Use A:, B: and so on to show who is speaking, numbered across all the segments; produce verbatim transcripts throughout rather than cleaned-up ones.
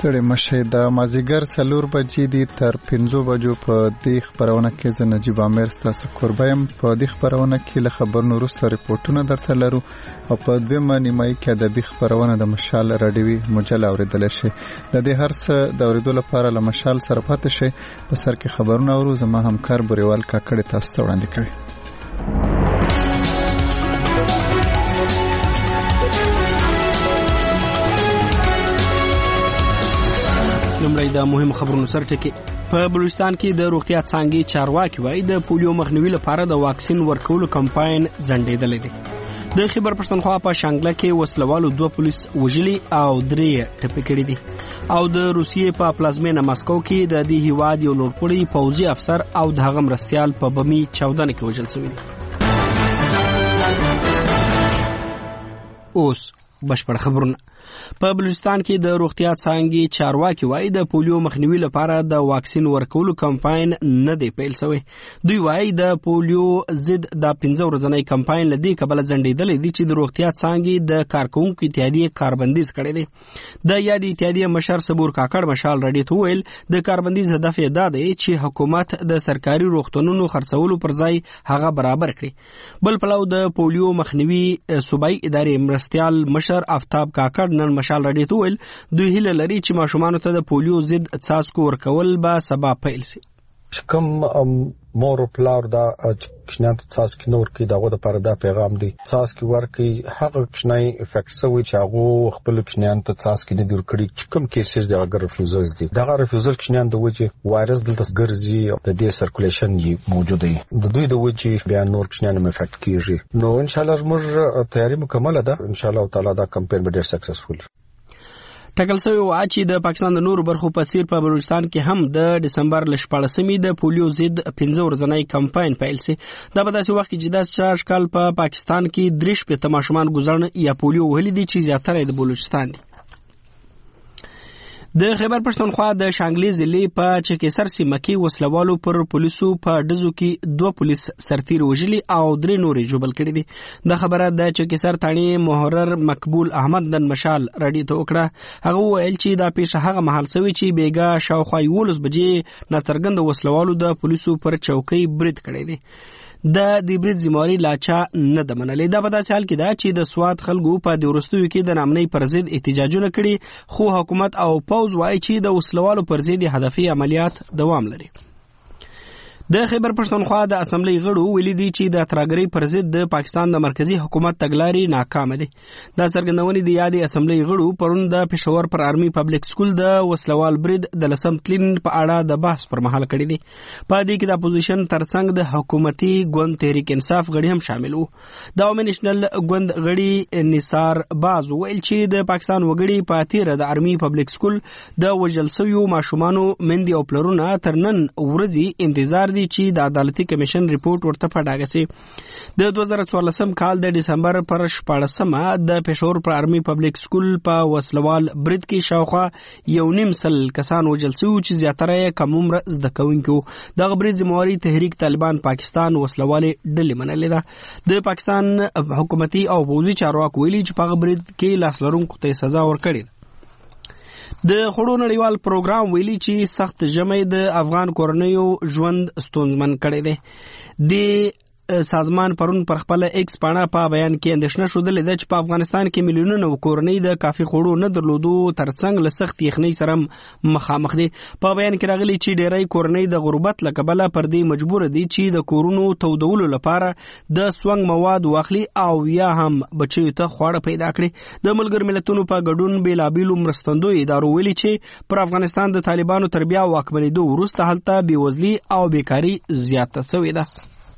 A: ستړي مشه د مازیګر څلور بجې دي تر پنځو بجو په دې خبرونه کې زه نجیب عامر ستاسو کوربه یم. په دې خبرونه کې له خبرونو وروسته ریپورټونه درته لرو او په دویمه نیمایي کې ادبي خبرونه د مشال راډیوي مجله اورېدلی شئ. د دې هر څه د اورېدو لپاره له مشال سره پاتې شئ. په سر کې خبرونه اورو. زما همکار بوریوال کاکړ تاسو ته وړاندې کوي.
B: لمړی د مهم خبرونو سر ټکی. په بلوچستان کې د روغتیا څانګې چارواکي وایي د پولیو مخنیوي لپاره د واکسین ورکولو کمپاین ځنډېدلی دی. د خیبر پښتونخوا په شانګله کې وسلوالو دوه پولیس وژلي او درې ټپي کړي دي. او د روسیې په پلازمینه ماسکو کې د دې هیواد یو لوړپوړی پوځي افسر او د هغه مرستیال په بمي چاودنه کې وژل شوي دي. اوس بشپړ خبرونه. په بلوچستان کې د روغتیا څانګې چارواکي وایي د پولیو مخنیوي لپاره د واکسین ورکولو کمپاین نه دی پیل شوی. دوی وایي د پولیو ضد د پنځه ورځنی کمپاین له دې کبله ځنډېدلی دی چې د روغتیا څانګې د کارکوونکو اتحادیې کاربندیز کړی دی. د یادې اتحادیې مشر صبور کاکړ مشال راډیو ته وویل د کاربندیز هدف یې دا دی چې حکومت د سرکاري روغتونونو خرڅولو پر ځای هغه برابر کړي. بل پلو د پولیو مخنیوي صوبایي ادارې مرستیال مشر آفتاب کاکړ نن مشال راډیو ته وویل دوی هیله لري چې ماشومانو ته د پولیو ضد څاڅکو ورکول به سبا پیل شي.
C: کوم مور او پلار دا کښنان څاڅکي نور کې دغه د پر دا پیغام دی څاڅکي ورکي هغه کښنای افیکټ سوي چې هغه خپل کښنان ته څاڅکي نه ور کړی چې کوم کیسز د هغه ریفیوزل دي دغه ریفیوزل کښنان د وجه وایرس دلته ګرځي د دې سرکولیشن یې موجود دی د دوی د وجه بیا نور کښنان هم افیکټ کیږي. نو ان شاء الله موږ تیاری مکمل ده. ان شاء الله تعالی دا کمپاین به ډیر سکسسفل
B: ټاکل شوی و چې د پاکستان د نورو برخو په څیر په بلوچستان کې هم د ډسمبر ل شپاړسمې د پولیو ضد پنځه ورځنی کمپاین پیل شي. دا په داسې وخت کې چې د چار کال په پاکستان کې درې شپېته ماشومان ګذرن یا پولیو وهلي دي چې زیاتره د بلوچستان دي. د خیبر پښتونخوا د شانګلې ضلع په چکیسر سیمه کې وسلوالو پر پولیسو په ډزو کې دوه پولیس سرتیر وژلي او درې نورې ژوبل کړي دي. د خبره د چکیسر تاڼې محرر مقبول احمد نن مشال راډیو ته وکړه. هغه وویل چې دا پیښه هغه مهال شوې چې بیګا شاوخوا یولس بجې ناڅرګند وسلوالو د پولیسو پر چوکۍ برید کړی دی. د دې برید ذمہواري لاچا نه ده منلې. دا په داسې حال کې ده چې د سوات خلکو په دې وروستیو کې د نامنۍ پر ضد احتجاجونه کړي خو حکومت او پوځ وایي چې د وسلوالو پر ضد هدفي عملیات دوام لري. د خیبر پښتونخوا د اسمبلی غړو ویلي دي چې د ترهګرۍ پر ضد د پاکستان د مرکزی حکومت تګلارې ناکامه دي. دا څرګندونې د یادې اسمبلی غړو پرون د پېښور پر آرمي پبلک سکول د وسلوال برید د لسم تلین په اړه د بحث پر مهال کړي دي. په دې کې د اپوزیشن ترڅنګ د حکومتي ګوند تحریک انصاف غړي هم شامل وو. د عوامي نېشنل ګوند غړي نثار باز ویل چې د پاکستان وګړي په تیره د آرمي پبلک سکول د وژل شویو ماشومانو مندي او پلرونه تر نن ورځې انتظار دي چې د عدالتي کمیشن ریپورت ورته پډاګه سي. د دوه زره څوارلسم کال د ډسمبر پر شپاړسمه د پېښور پر آرمي پبلک سکول په وسلوال برید کې شاوخوا یو نیم سل کسان وژل شوي چې زیاتره یې کم عمره زده کوونکي وو. دغه برید ذمہواري تحریک طالبان پاکستان وسلوالې ډلې منلې ده. د پاکستان حکومتي او پوځي چارواکو ویلي چې په هغه برید کې لاس لرونکو ته سزا ورکړې ده. د خړو نړیوال پروګرام ویلي چې سخت ژمی د افغان کورنیو ژوند ستونزمن کړی دی. د سازمان پرون پر خپل ایکس پاڼه په بیان کې اندېښنه ښودلې ده چې په افغانستان کې میلیونونه کورنۍ د کافي خوړو نه درلودو ترڅنګ له سخت یخنۍ سره مخامخ دي. په بیان کې راغلي چې ډېری کورنۍ د غربت له کبله پر دې مجبور دي چې د کورونو تودولو لپاره د سونګ مواد واخلي او یا هم بچیو ته خواړه پیدا کړي. د ملګرو ملتونو په ګډون بېلابېلو مرستندویو ادارو ویلي چې پر افغانستان د طالبانو تر بیا واکمنېدو وروسته هلته بېوزلي او بیکاري زیاته شوې ده.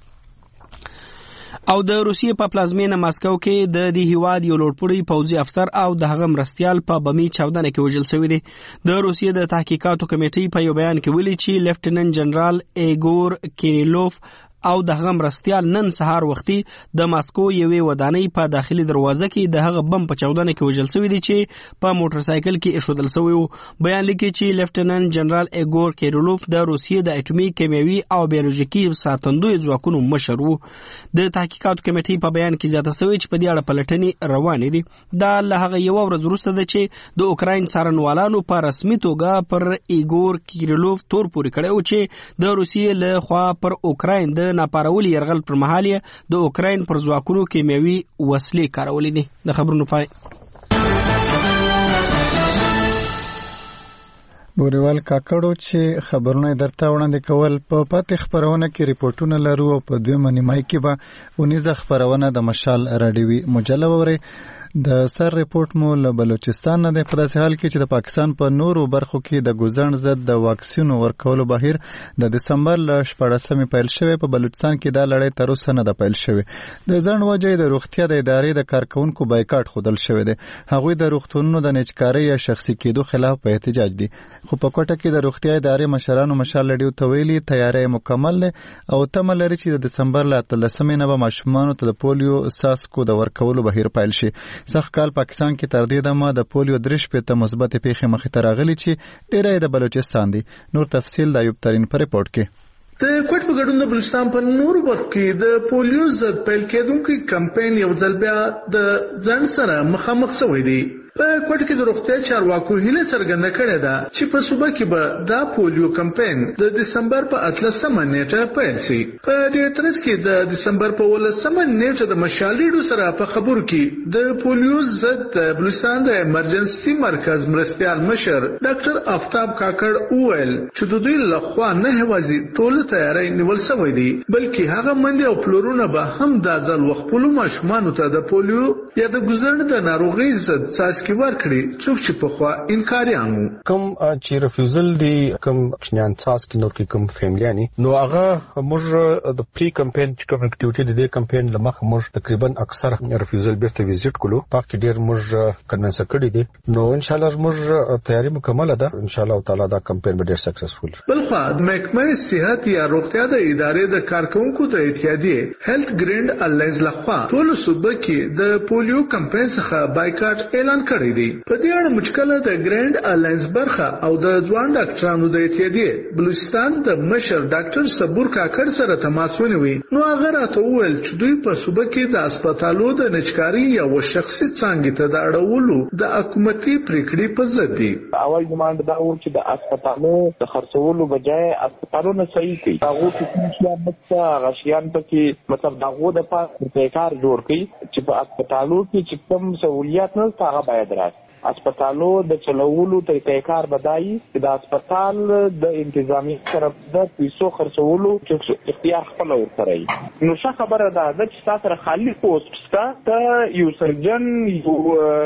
B: او د روسیې په پلازمینه ماسکو کې د دې هیواد یو لوړپوړی پوځي افسر او د هغه مرستیال په بمي چاودنه کې وژل شوی دی. د روسیې د تحقیقاتو کمیټې په یو بیان کې ویلي چې لیفټیننټ جنرال ایګور کیریلوف او د هغه مرستيال نن سهار وختي د ماسکو یوې ودانۍ په داخلي دروازه کې د هغه بم په چاودنه کې وژل شوی دی چې په موټر سایکل کې ایښودل شوی و. بیان لیکي چې لیفټننټ جنرال ایګور کیرلوف د روسیې د اټومي کیمیاوي او بیولوژیکي ساتندوی ځواکونو مشر و. د تحقیقاتو کمیټې په بیان کې زیاته شوی چې په دې اړه پلټنې روانې دي. دا له هغه یو ورځ وروسته ده چې د اوکراین څارنوالانو په رسمي توګه پر ایګور کیرلوف تور پورې کړی و چې د روسیې له خوا پر اوکراین د ناپارولي یرغل پر مهال د اوکراین پر ځواکونو کیمیاوي وسلې کارولې دي. د خبرونو پای.
A: بوریوال کاکړو چې خبرونه درته وړاندې کول په پاتې خبرونه کې ریپورتونه لرو او په دویمه نیمای کې به ونیزه خبرونه د مشال راډیوي مجله ووري. د سر ریپورت مو له بلوچستان نه دی. په داسې حال کې چې د پاکستان په نورو برخو کې د ګوزڼ ضد د واکسینو ورکولو بهیر د دسمبر له شپاړسمې پیل شوی، په بلوچستان کې دا لړۍ تر اوسه نه ده پیل شوی. د ځنډ وجه د روغتیا د ادارې د کارکونکو بایکاټ ښودل شوی دی. هغوی د روغتونونو د نجکارۍ یا شخصي کېدو خلاف په احتجاج دي. خو په کوټه کې د روغتیا ادارې مشرانو مشال لډیو ته ویلي تیاری مکمل دی او تمه لري چې د دسمبر له اتلسمې نه به ماشومانو ته د پولیو څاڅکو د ورکولو بهیر پیل شي. سخت کال پاکستان کې تر دې دمه د پولیو درې شپېته مثبت پیښې مخې ته راغلي چې ډېری یې د بلوچستان دي. نور تفصیل د ایوب ترین په ریپورت کې.
D: د کوټ په ګډون د بلوچستان په نورو برخو کې د پولیو ضد پیل کېدونکي کمپاین یو ځل بیا د ځنډ سره مخامخ شوی دی. په کوټ کې د روغتیا چارواکو هیله څرګنده کړې ده چې په صوبه کې به دا پولیو کمپاین د دسمبر په اتلسمه نیټه پیل شي. په دې ترڅ کې د دسمبر په ولسمه نیټه د مشالېډو سره په خبرو کې د پولیو ضد د بلوچستان د ایمرجنسي مرکز مرستيال مشر ډاکټر آفتاب کاکړ وویل چې د دوی لخوا نه هوازي ټول تیاری نیول شوی دی، بلکې هغه منډي او پلورونه به هم د ځل وخت ماشومانو ته د پولیو یا د ګوزڼ د ناروغۍ ضد څاڅکي کې ورکړي څوک چې په خوا انکاریانو
C: کوم چې ریفیوزل دی کوم چنان تاسو کې نور کې کوم فیملیانی نو هغه موږ د پری کمپاین چې کوم اکټیویټي د دې کمپاین لمخه موږ تقریبا اکثر ریفیوزل بیرته ویزیټ کولو پاک ډیر موږ کنوینس کړی دي. نو ان شاء الله موږ تیاری مکمل ده. ان شاء الله تعالی دا کمپاین به ډیر سکسسفل.
D: بلخو محکمه صحت یا روغتیا د ادارې د کارکونکو د اتحادیه هیلث ګریند الاینس لخوا ټول صوبه کې د پولیو کمپاین څخه بایکاټ اعلان کړی دی. په دې اړه مشکله د ګریند الاینس برخه او د ځوان ډاکټرانو د اتحادیه بلوچستان د مشر ډاکټر صبور کاکړ سره تماس ونیوي. نو هغه راته وویل چې دوی په صوبه کې د هسپتالو د نجکاري یا شخصي څانګې ته د اړولو د حکومتي پریکړې په ضد دي.
E: اول ډیماند دا و چې د هسپتالو د خرڅولو بجای هسپتالونه صحیح کړي. هغه چې څه مڅه غشيان پکې مطلب دغه د پاره کار جوړ کړي چې په هسپتالو کې چې کوم سہولیات نه هغه باید راځي. هسپتالو د چلولو طریقې کار بدایي چې د هسپتال د انتظامی طرف د پیسو خرڅولو چې اختیار خپل ورکړي. نو څه خبره ده چې تاسو سره خالی پوسټ شته ته یو سرجن یو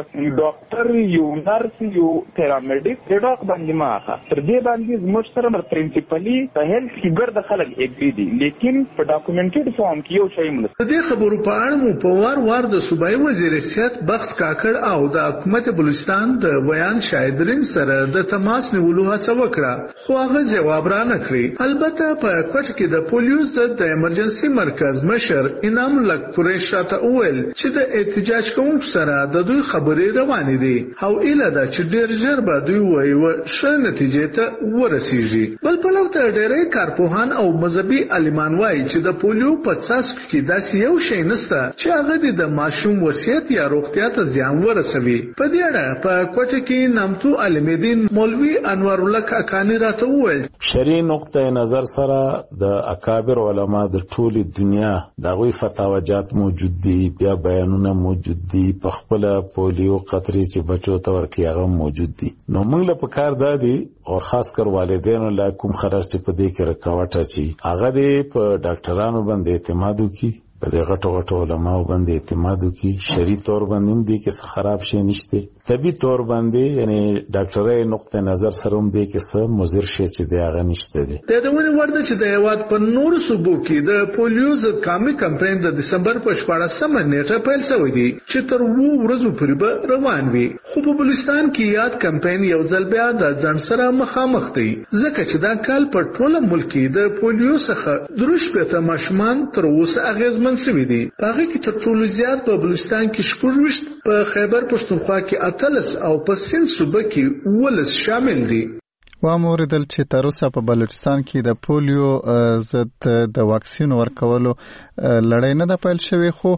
E: ډاکټر یو نرس یو پیرامیډیک د ډاک باندې ماخه تر دې باندې زموږ سره پرنسپلی په هیلث کې ګرد خلک اګری دي، لیکن په ډاکومنټډ فارم کې یو شی مله.
D: د دې خبرو په اړه مو په وار وار د صوبایي وزیر صحت بخت کاکړ او د حکومت بلوچستان د بیان شاهدرین سره د تماس نیولو هڅه وکړه، خو هغه جواب را نه کړی. البته په کوټ کې د پولیو ضد د ایمرجنسي مرکز مشر انعام لک قریش راته وویل چې د احتجاج کوونکو سره د دوی خبرې روانې دي او ایله ده چې ډیر ژر به دوی وایي ښه نتیجې ته ورسیږي. بل په لو ته ډېری کارپوهان او مذهبي عالمان وایي چې د پولیو په څاڅکو کې داسې یو شی نشته چې هغه د ماشوم وصیت یا روغتیا ته زیان ورسوي. په دې اړه په کوټه کې نامتو عالمدین مولوی انور الله کاکانی راته وویل
F: شری نقطه نظر سره د اکابر علما د ټولي دنیا دغه فتاواجات موجود دي، بیا بیانونه موجود دي، په خپل پولیو قطري چې بچو ته ورکي هغه موجود دي. نو موږ له پکار دادي او خاص کر والدینو لا کوم خرج چې په دې کې رکاوټ اچي هغه دې په ډاکټرانو باندې اعتماد وکړي، په دې غټو غټو علماو باندې اعتماد وکړي. شرعي تور باندې هم دې کې څه خراب شي نشته، طبي تور باندې یعنی ډاکټرای نقطه نظر سره هم دې کې څه مضر شي چې دی هغه نشته دي.
D: د دونه ورته چې د هیواد په نورو صوبو کې د پولیو ضد قامي کمپاین د دسمبر په شپاړسمه نیټه پیل شوی دی چې تر وو ورځو پورې به روان وي. خو په بلوچستان کې یاد کمپاین یو ځل بیا د ځان سره مخامخ دی ځکه چې دا کال په ټوله ملک کې د پولیو څخه دروش پته ماشومان تر اوسه اغیزمن شوي دي. هغه کې تر ټولو زیات په بلوچستان کې شپږ ویشت، په خیبر پښتونخوا کې اتلس او په سند صوبه کې ولس شامل دي.
A: واموردل چې تر اوسه په بلوچستان کې د پولیو ضد د واکسین ورکولو لړۍ نه ده پیل شوې، خو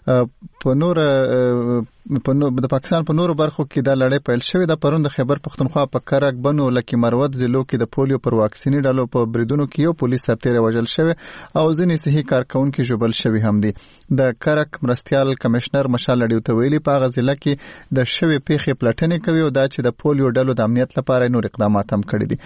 A: په نور په د پاکستان په نورو برخو کې دا لړۍ پیل شوې ده. پرون د خیبر پښتونخوا په کرک بنو لکه مروت ضلعو کې د پولیو پر واکسیني ډلو په بریدونو کې یو پولیس سرتیری وژل شوی او ځینې صحي کارکونکي ژوبل شوي هم دي. د کرک مرستیال کمشنر مشال لډیو ته ویلي په هغه ضلع کې د شوی پیښې پلټنې کوي او دا چې د پولیو ډلو د امنیت لپاره نور اقدامات هم کړي دي.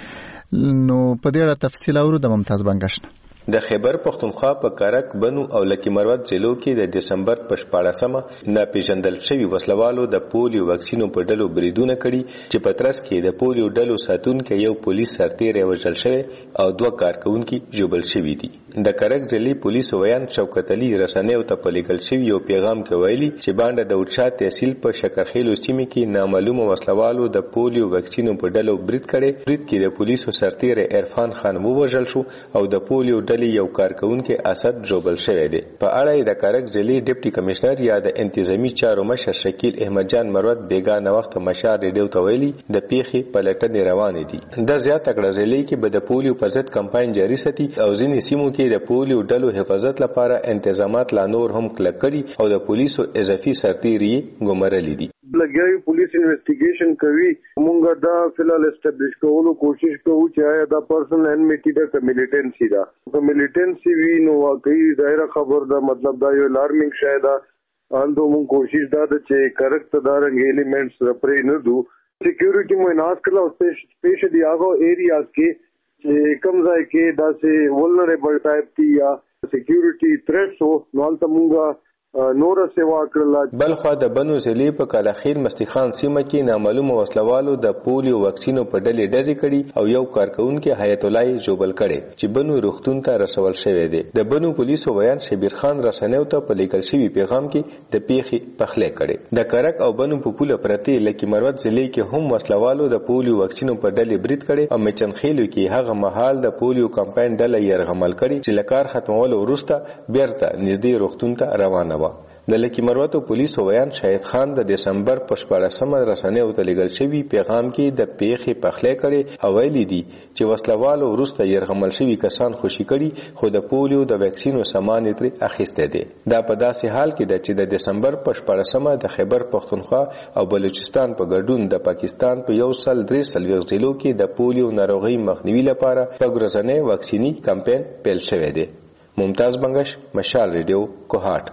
A: نو په دې اړه تفصیل اورو د ممتاز بنگشنه.
G: د خیبر پښتونخوا په کرک بنو او لکی مروت ضلعو کې د دسمبر په شپاړسمه ناپېژندل شوي وسلوالو د پولیو واکسینو په ډلو بریدونه کړي چې په ترڅ کې د پولیو ډلو ساتونکي یو پولیس سرتیری وژل شوی او دوه کارکونکي ژوبل شوي دي. د کرک ضلعي پولیس ویان شوکت علي رسنیو ته په لیکل شوي یو پیغام کې ویلي چې باندې د وډشا تحصیل په شکرخیلو سیمې کې نامعلومه وسلوالو د پولیو واکسینو په ډلو برید کړي. برید کې د پولیسو سرتیری عرفان خان ووژل شو او د پولیو یو کارکونکي اسد جوبل شوی دی. په اړه د کرک ضلعي ډیپټي کمشنر یا د انتظامی چارو مشر شکیل احمد جان مروت بیگانه وخت مشار ریډیو ته ویلي د پیښې پلټنې روانې دي. د زیات کړه ضلعي کې به د پولیو پر ضد کمپاین جاري ساتي او ځینې سیمو کې د پولیو ډلو حفاظت لپاره تنظیمات لا نور هم کلک کړي او د پولیسو اضافي سرتیري ګمارلي دي.
H: لګیاوی پولیس انویسټیګیشن کوي. مونږ دا فلال اسټابلیش کولو کوشش کوو چې آیا دا پرسن انمیټی دا کمیلیټنسی دا کمیلیټنسی وی نو واقعي ظاهره خبر دا مطلب دا یو الارمینګ شاید اندو مونږ کوشش دا چې کریکټ دا رنګ ایلیمنټس رپری نه دو. سکیورټي مو اناس کړه او سپیشلی هغه ایریاز کې چې کوم ځای کې دا سه ولنریبل ټایپ دی یا سکیورټي تھریټس او نو تل مونږ نور سیوا کړل.
G: بلخوا د بنو ضلع په کالاخیل مستخان سیمه کې نامعلومه وسلوالو د پولیو واکسینو په ډلې ډزې کړي او یو کارکونکي حیات الله جوبل کړي چې بنو روغتون ته رسول شوی دی. د بنو پولیسو ویان شبیر خان رسنیو ته په لیکل شوی پیغام کې د پیښې پخلی کړي. د کرک او بنو په پوله پرتی لکی مروت ضلع کې هم وسلوالو د پولیو واکسینو په ډلې برید کړي او میچنخیلو کې هغه مهال د پولیو کمپاین ډله یرغمل کړي چې لکار ختمولو وروسته بیرته نږدې روغتون ته روانه. د لکی مروت پولیسو ویان شاهد خان د دسمبر په شپاړسمه رسنیو ته لیږل شوی پیغام کې د پیښې پخلی کړي او ویلي دي چې وسلوالو وروسته یرغمل شوي کسان خوشي کړي خو د پولیو د ویکسینو سامان یې ترې اخیستی دی. دا په داسې حال کې ده چې د دسمبر په شپاړسمه د خیبر پښتونخوا او بلوچستان په ګډون د پاکستان په یو سل درې څلوېښت ضلعو کې د پولیو ناروغۍ مخنیوي لپاره په ورځنی واکسیني کمپاین پیل شوی دی. ممتاز بنگش، مشال ریډیو، کوهاټ.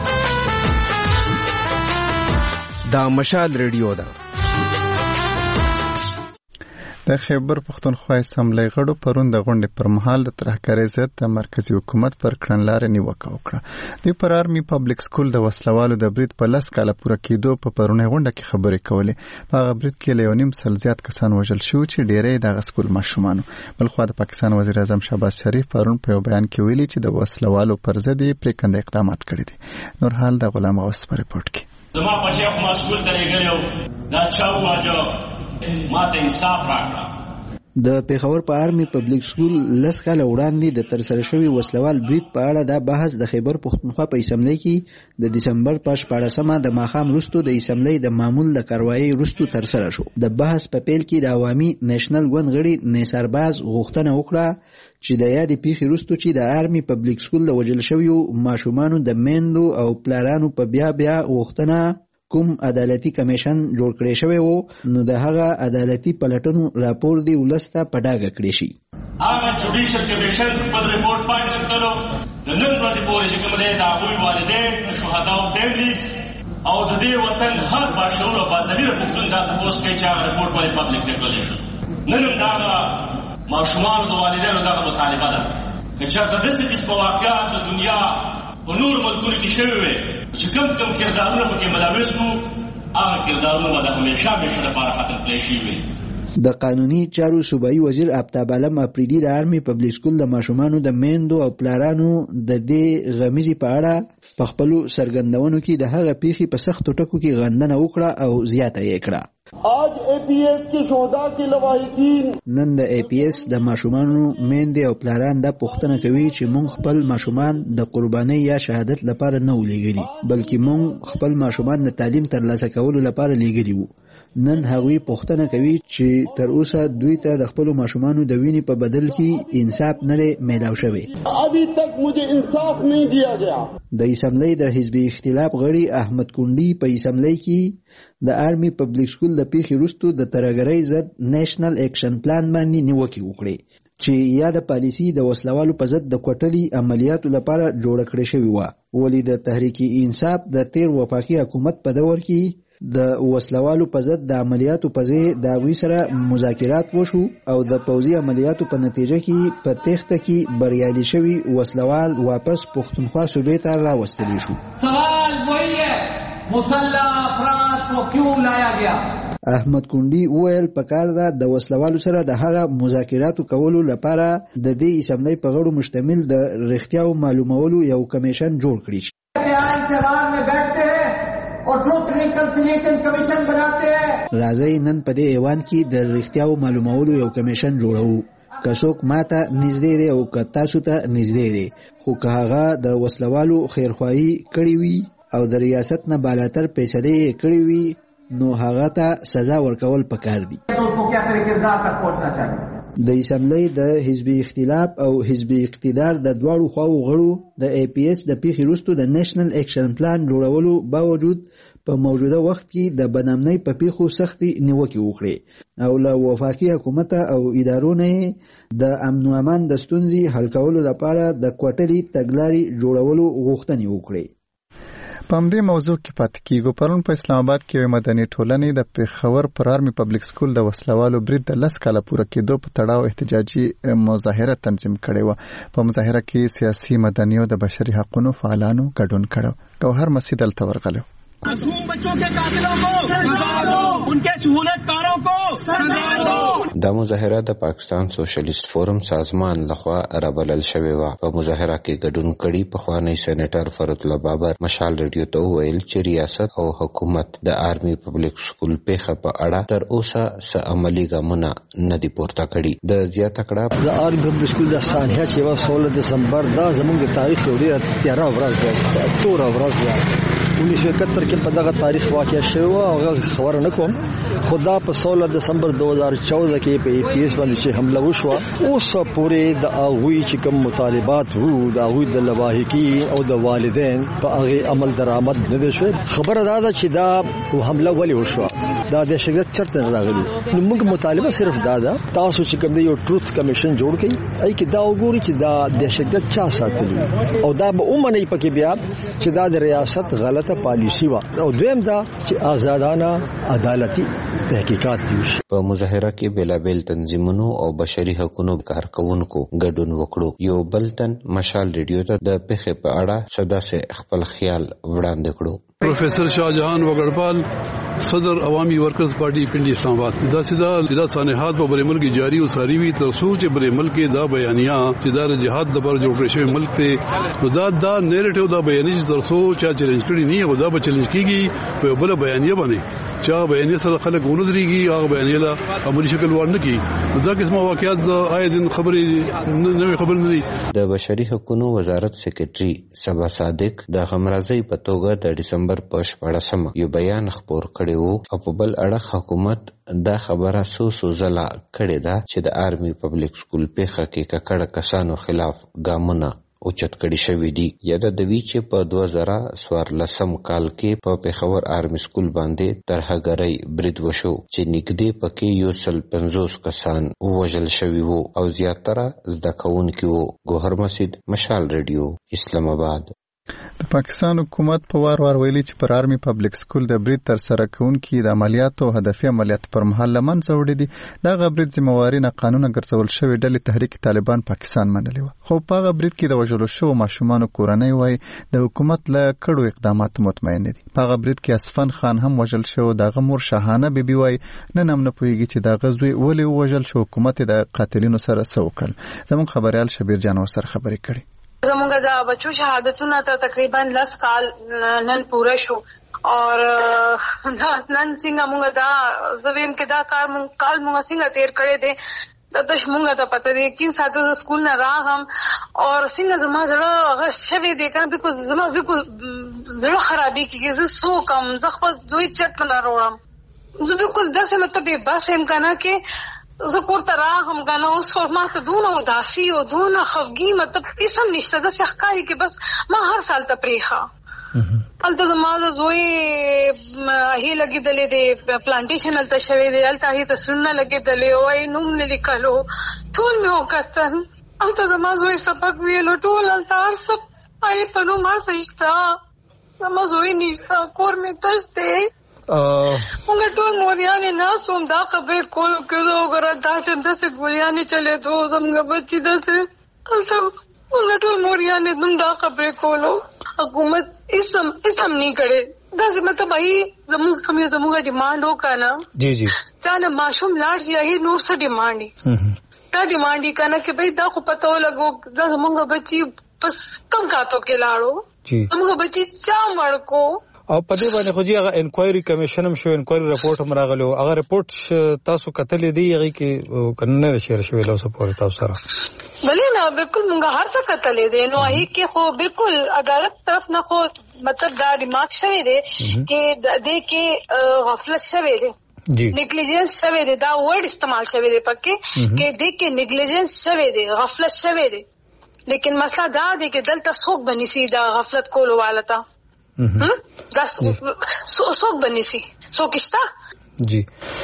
B: دا مشال ریډیو ده.
A: د خیبر پښتونخوا اسمبلی غړو پرون د غونډې پر مهال د ترهګرۍ ضد د مرکزی حکومت پر کړنلارې نیوکه وکړه. دوی پر آرمي پبلک سکول د وسلوالو د برید په لس کاله پوره کېدو په پرونۍ غونډه کې خبرې کولې. په هغه برید کې له یو نیم سل زیات کسان وژل شوي چې ډېری یې دغه سکول ماشومان وو. بلخوا د پاکستان وزیر اعظم شهباز شریف پرون په یو بیان کې ویلي چې د وسلوالو پر ضد یې پرېکنده اقدامات کړي دي. نور حال د غلام غوث په ریپورټ کې.
I: زما بچی خو ما سکول ته لېږلی دا چا وواژه ما ته انصاف راکړه.
J: د پیښور په آرمي پبلک سکول لس کاله وړاندې د ترسره شوي وسلوال برید په اړه دا بحث د خیبر پښتونخوا په اسمبلی کې د دسمبر په شپاړسمه د ماښام وروسته د اسمبلی د معمول له کاروایۍ وروسته ترسره شو. د بحث په پیل کې د عوامي نیشنل ګوند غړي نیسار باز غوښتنه وکړه چې د یادې پیښې وروسته چې د آرمي پبلک سکول د وژل شویو ماشومانو د میندو او پلارانو په بیا بیا غوښتنه کوم عدالتي کمیشن جوړ کړی شوی وو نو د هغه عدالتي پلټنو راپور دی ولسته په ډاګه کړی شي.
I: هغه جوډیشل کمیشن خپل ریپورت پای ته کړو د نن ورځې پورې چې کوم دی د هغوی والدین شهداو فیملیز او د دې وطن هر باشعور او باضمیر پښتون دا تپوس کوي چې هغه ریپورت ولې پبلک نه کړلی شو. نن هم د هغه ماشومانو د والدینو دغه مطالبه ده که چېرته داسې قسمه واقعات د دنیا په نور ملکونو کې شوي وي چې کوم کوم کردارونه پکې ملوث وو هغه کردارونه به د همیشه همیشه لپاره ختم کړای شي وي.
J: د قانوني چارو صوبایي وزیر آفتاب عالم اپریدي د آرمي پبلک سکول د ماشومانو د میندو او پلارانو د دې غمیزي په اړه په خپلو څرګندونو کې د هغه پیښې په سختو ټکو کې غندنه وکړه او زیاته یې کړه.
K: آج اے پی ایس کے شهدا کے لواحقین
J: نن د اے پی ایس د ماشومانو میندې او پلاران دا پوښتنه کوي چې مونږ خپل ماشومان د قربانۍ یا شهادت لپاره نه ولېږلي بلکې مونږ خپل ماشومان د تعلیم ترلاسه کولو لپاره لېږلي وو. نن هغوی پوښتنه کوي چې تر اوسه دوی ته د خپلو ماشومانو د وینې په بدل کې انصاف نه دی میلاو شوی.
K: ابھی تک مجھے انصاف نہیں دیا گیا.
J: د اسمبلی د حزبي اختلاف غړي احمد کونډي په اسمبلی کې د آرمي پبلک سکول د پیښې وروسته د ترهګرۍ ضد نیشنل اکشن پلان باندې نیوکې وکړې چې یا د پالیسي د وسلوالو په ضد د کوټلي عملیاتو لپاره جوړه کړې شوې وه. ولې د تحریک انصاف د تیر وفاقي حکومت په دور کې د وسلوالو په ضد د عملیاتو په ځای د هغوی سره مذاکرات وشو او د پوځي عملیاتو په نتیجه کې په تېښته کې بریالي شوي وسلوال واپس پښتونخوا صوبې ته راوستلی شو.
K: سوال وہی ہے مسلح افراد کو کیوں لایا گیا؟
J: احمد کونډي وویل پکار ده د وسلوالو سره د هغه مذاکراتو کولو لپاره د دې اسمبلی په غړو مشتمل د رښتیاو معلومولو یو کمیشن جوړ کړي. راځئ نن په دې ایوان کې د رښتیاو معلومولو یو کمیشن جوړو. که څوک ماته نږدې دی او که تاسو ته نږدې دی خو که هغه د وسلوالو خیرخواهي کړې وي او د ریاست نه بالاتر فیصلې یې کړې وي نو هغه ته سزا ورکول پکار دي. د اسمبلی د حزبي اختلاف او حزبي اقتدار د دواړو خواو غړو د اے پی ایس د پیښې وروسته د نیشنل اکشن پلان جوړولو باوجود په موجوده وخت کې د بدنامۍ په پیښو سختې نیوکې وکړې او له وفاقي حکومت او ادارو نه د امن و امان د ستونزې حل کولو لپاره د کوټلي تګلارې جوړولو غوښتنې وکړې.
A: په همدې موضوع کې پاتې کیږو. پرون په اسلام آباد کې مدني ټولنې د پېښور پر آرمي پبلک سکول د وسلوالو برید د لس کاله پوره کېدو په تړاو احتجاجي مظاهره تنظیم کړې وه. په مظاهره کې سیاسي، مدني او د بشري حقوقو فعالانو ګډون کړی. ګوهر مسیح دلته ورغلی.
L: معصوم بچوں کے قاتلوں کو سزا دو، ان کے سہولت کاروں کو سزا دو.
M: دا مظاهره د پاکستان سوشلیست فورم سازمان لخوا رابلل شوې وه. په مظاهره کې ګډون کړي پخوانی سېنیټر فرد الله بابر مشال ریډیو ته وویل چې ریاست او حکومت د آرمي پبلک سکول پیښه په اړه تر اوسه څه عملي ګامونه نه دي پورته کړي. د زیاته کړه
N: د آرمي پبلک سکول د سانحه چې یوه سوله دسمبر دا زموږ د تاریخ یو ډېره تیاره ورځ ده، توره ورځ ده. उन्नीस सौ इकहत्तर के पता का तारीख वाक़या शुरू हुआ और खबर न को खुदा पर सोलह दिसंबर दो हज़ार चौदह के पे पीएस बंद से हमला हुआ उस पूरे द आगुई चिकम मुतालिबात हु द आगुई द लवाहिकी और द वालिदैन पर आगे अमल दरामद न दे शो खबर दादा कि दा वो हमला वली हुआ दा दहशत चरत रागली मुल्क मुतालिबा सिर्फ दादा तासु चिकम दे यो ट्रुथ कमीशन जोड़ के आई कि दा उगोरी कि दा दहशत चा साथली और दा उम्म नहीं पके बिया कि दा रियासत गलत پالیسی وا او دویم دا چې آزادانه عدالتي تحقیقات دي.
M: په مظاهره کې بېلابېل تنظیمونو او بشري حقوقو کارکونکو ګډون وکړو. یو بل تن مشال ریډیو ته د پیښې په اړه صدا سے خپل خیال وړاندې کړو.
O: پروفیسر شاهجهان وګړپال صدر عوامی ورکرز پارٹی پنڈی اسلام آباد دا سیدا سیدا سانحات په بری ملک جاری او ساری وی تر سوچ بری ملک دا بیانیا چې دا جهاد د بر جوړ شوی ملک ته نو دا دا نیریټیو دا بیانې تر سوچ چا چیلنج کړی نه او دا به چیلنج کیږي په بل بیانیه باندې چا بیانیه سره خلک ونځريږي هغه بیانیه لا عملی شکل ورنه کی دا قسمه واقعیات آی دین خبرې نوې خبر نه دي.
M: د بشري حقوقو وزارت سیکریټري صبا صادق د غمرازي په توګه د ډسمبر په شپږم یو بیان خبر کړی وو او په بل اړه حکومت دا خبره سو سو زلا کړې ده چې د آرمي پبلک سکول پیښه کې ککړه کسانو خلاف ګامونه اوچت کړي شوې دي. یاده د وی چې په دوه زره څوارلسم کال کې په پیښور آرمي سکول باندې ترهګرۍ برید وشو چې نږدې پکې یو سل پنځوس کسان وژل شوي وو او زیاتره زده کوونکي وو. ګوهر مسجد مشال ریډیو اسلام آباد.
A: د پاکستان حکومت په وار وار ویلي چې پر آرمي پبلک سکول د برید تر سره کوونکي د عملیاتو او هدفي عملیاتو پر مهال له منځه وړي دي. دغه برید ذمہواري ناقانونه ګرځول شوې ډلې تحریک طالبان پاکستان منلې وه، خو په هغه برید کې د وژلو شوو ماشومانو کورنۍ وایي د حکومت له کړو اقداماتو مطمئن دي. په هغه برید کې اسفن خان هم وژل شو. دغه مور شاهانه بیبي وایي نن هم نه پوهېږي چې دغه زوی ولې ووژل شو، حکومت د قاتلینو سره څه وکړل. زموږ خبریال شبیر جان ورسره خبرې کړي.
P: زمونږ د بچو شهادتونه ته تقریبا لس کال نن پوره شو اور نن څنګه مونږ دا زویم کې دا کار مونږ کال مونږ څنګه تیر کړی دی دا د مونږ ته پته دی کین ساتو سکول نه راغم اور څنګه زما زړه هغه شوی دی کنه بیکو زما بیکو زړه خرابې کیږي زه سو کم زه خپل دوی چت نه راوړم زه بالکل داسې مطلب بس هم کنه کې زه کور ته راغم کنه اوس ما ته دونه اداسي او دونه خفګي مطلب هیڅ هم نشته داسې ښکاري کې بس ما هر سال ته پرېښه هلته زما د زوی هی لګېدلې دی پلانټیشن هلته شوی دی هلته هغې تصویرونه لګېدلې وایي نوم نه لیکلو ټول مې وکتل هلته زما زوی سبق ویلو ټول هلته هر څه هغې په نوم هر څه شته زما زوی نشته کور مې تش دی مونږ ټول موریانې ناست وم دا خبرې کولو کېدو وګوره دا چې داسې ګولیانې چلېدو زموږ بچي داسې هلته مونږ ټول موریانې نوم دا خبرې کولو حکومت هېڅ هم هېڅ هم نه کړی داسې مطلب هغې زموږ کوم یو زموږ ډیمانډ وکړه نه
Q: جی جی
P: چا نه ماشوم لاړ شي هغې نور څه ډیمانډ یي دا ډیمانډ یي که نه چې بھائی دا خو پته ولګو دا زموږ بچي بس کم کاتو کې لاړو زموږ بچي چا مړ کو
Q: او په دې باندې خو جی هغه انکوایري کمیشن هم شو انکوایري رپورټ هم راغلی هغه رپورټ تاسو کتلی دی هغې کې که نه دی شیر شوی له اوسه پورې تاسو سره
P: بلې نه بالکل مونږ هر څه کتلی دی نو هغې کې خو بالکل عدالت طرف نه خو مطلب دا ریمارک شوی دی چې دې کې غفلت شوی دی نیګلیجنس شوی دی دا ورډ استعمال شوی دی پکې چې دې کې نیګلیجنس شوی دی غفلت شوی دی لیکن مسله دا دی چې دلته څوک بنیسي دا غفلت کولو والا ته دا څوک بنیسي څوک شته
Q: جی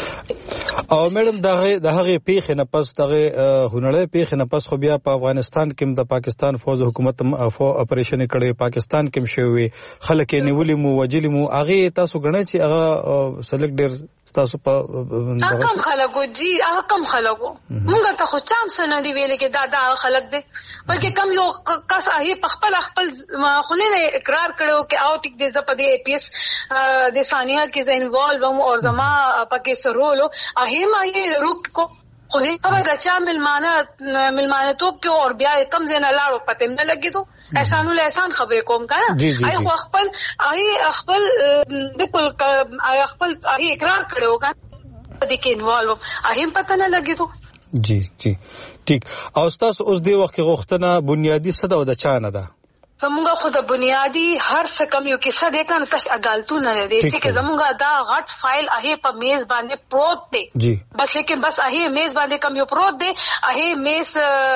Q: او میډم دغه د هغې پیښې نه پس دغه هنري پیښې نه پس خو بیا په افغانستان کې د پاکستان فوج حکومت اپریشن کړی پاکستان کې شوی خلک یې نیولي مو وجلي مو هغې تاسو ګڼئ چې هغه سلک ډېر تاسو په
P: هغه کم خلکو جی هغه کم خلکو مونږ ته خو چا هم څه نه دي ویلي چې دا دا خلک دی بلکې کم یو کس هغې په خپل خپل خو نه دی اقرار کړی چې او ټیک دی زه په دې اے پي ایس د ثانیه کې زه انوالو وم او زما پکې څه رول و هغې ما یې روک کو خو دې خبر د چا ملمانه ملمانهتوب کې اور بیا کم ځای نه لاړو پته هم نه لګېدو احسان الاحسان خبرې کوم که نه هغې خو خپل هغې خپل بالکل خپل هغې اقرار کړی و که دې کې انوالو وم هغې هم پته نه لګېدو
Q: جی جی ټیک او ستاسو اوس دې وخت کې غوښتنه بنیادي څه ده او د چا نه ده
P: زمونږ خو د بنیادي هر څه کم یو کیسه دی که نه تش عدالتونه نه دی چې زمونږ دا غټ فایل هغې په میز باندې پروت دی بس لیکن بس هغې میز باندې کم یو پروت دی هغې میز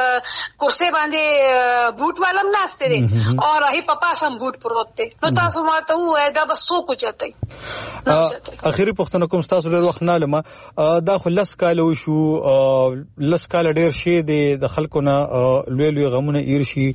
P: کرسۍ باندې بوټ والا هم ناستی دی او هغې په پاس هم بوټ پروت دی نو تاسو ما ته ووایه دا به څوک وچتئ
Q: اخري پوښتنه کوم ستاسو ډېر وخت نه لمه دا خو لس کاله وشو لس کاله ډېر شی دی د خلکو نه لوی لوی غمونه ایر شي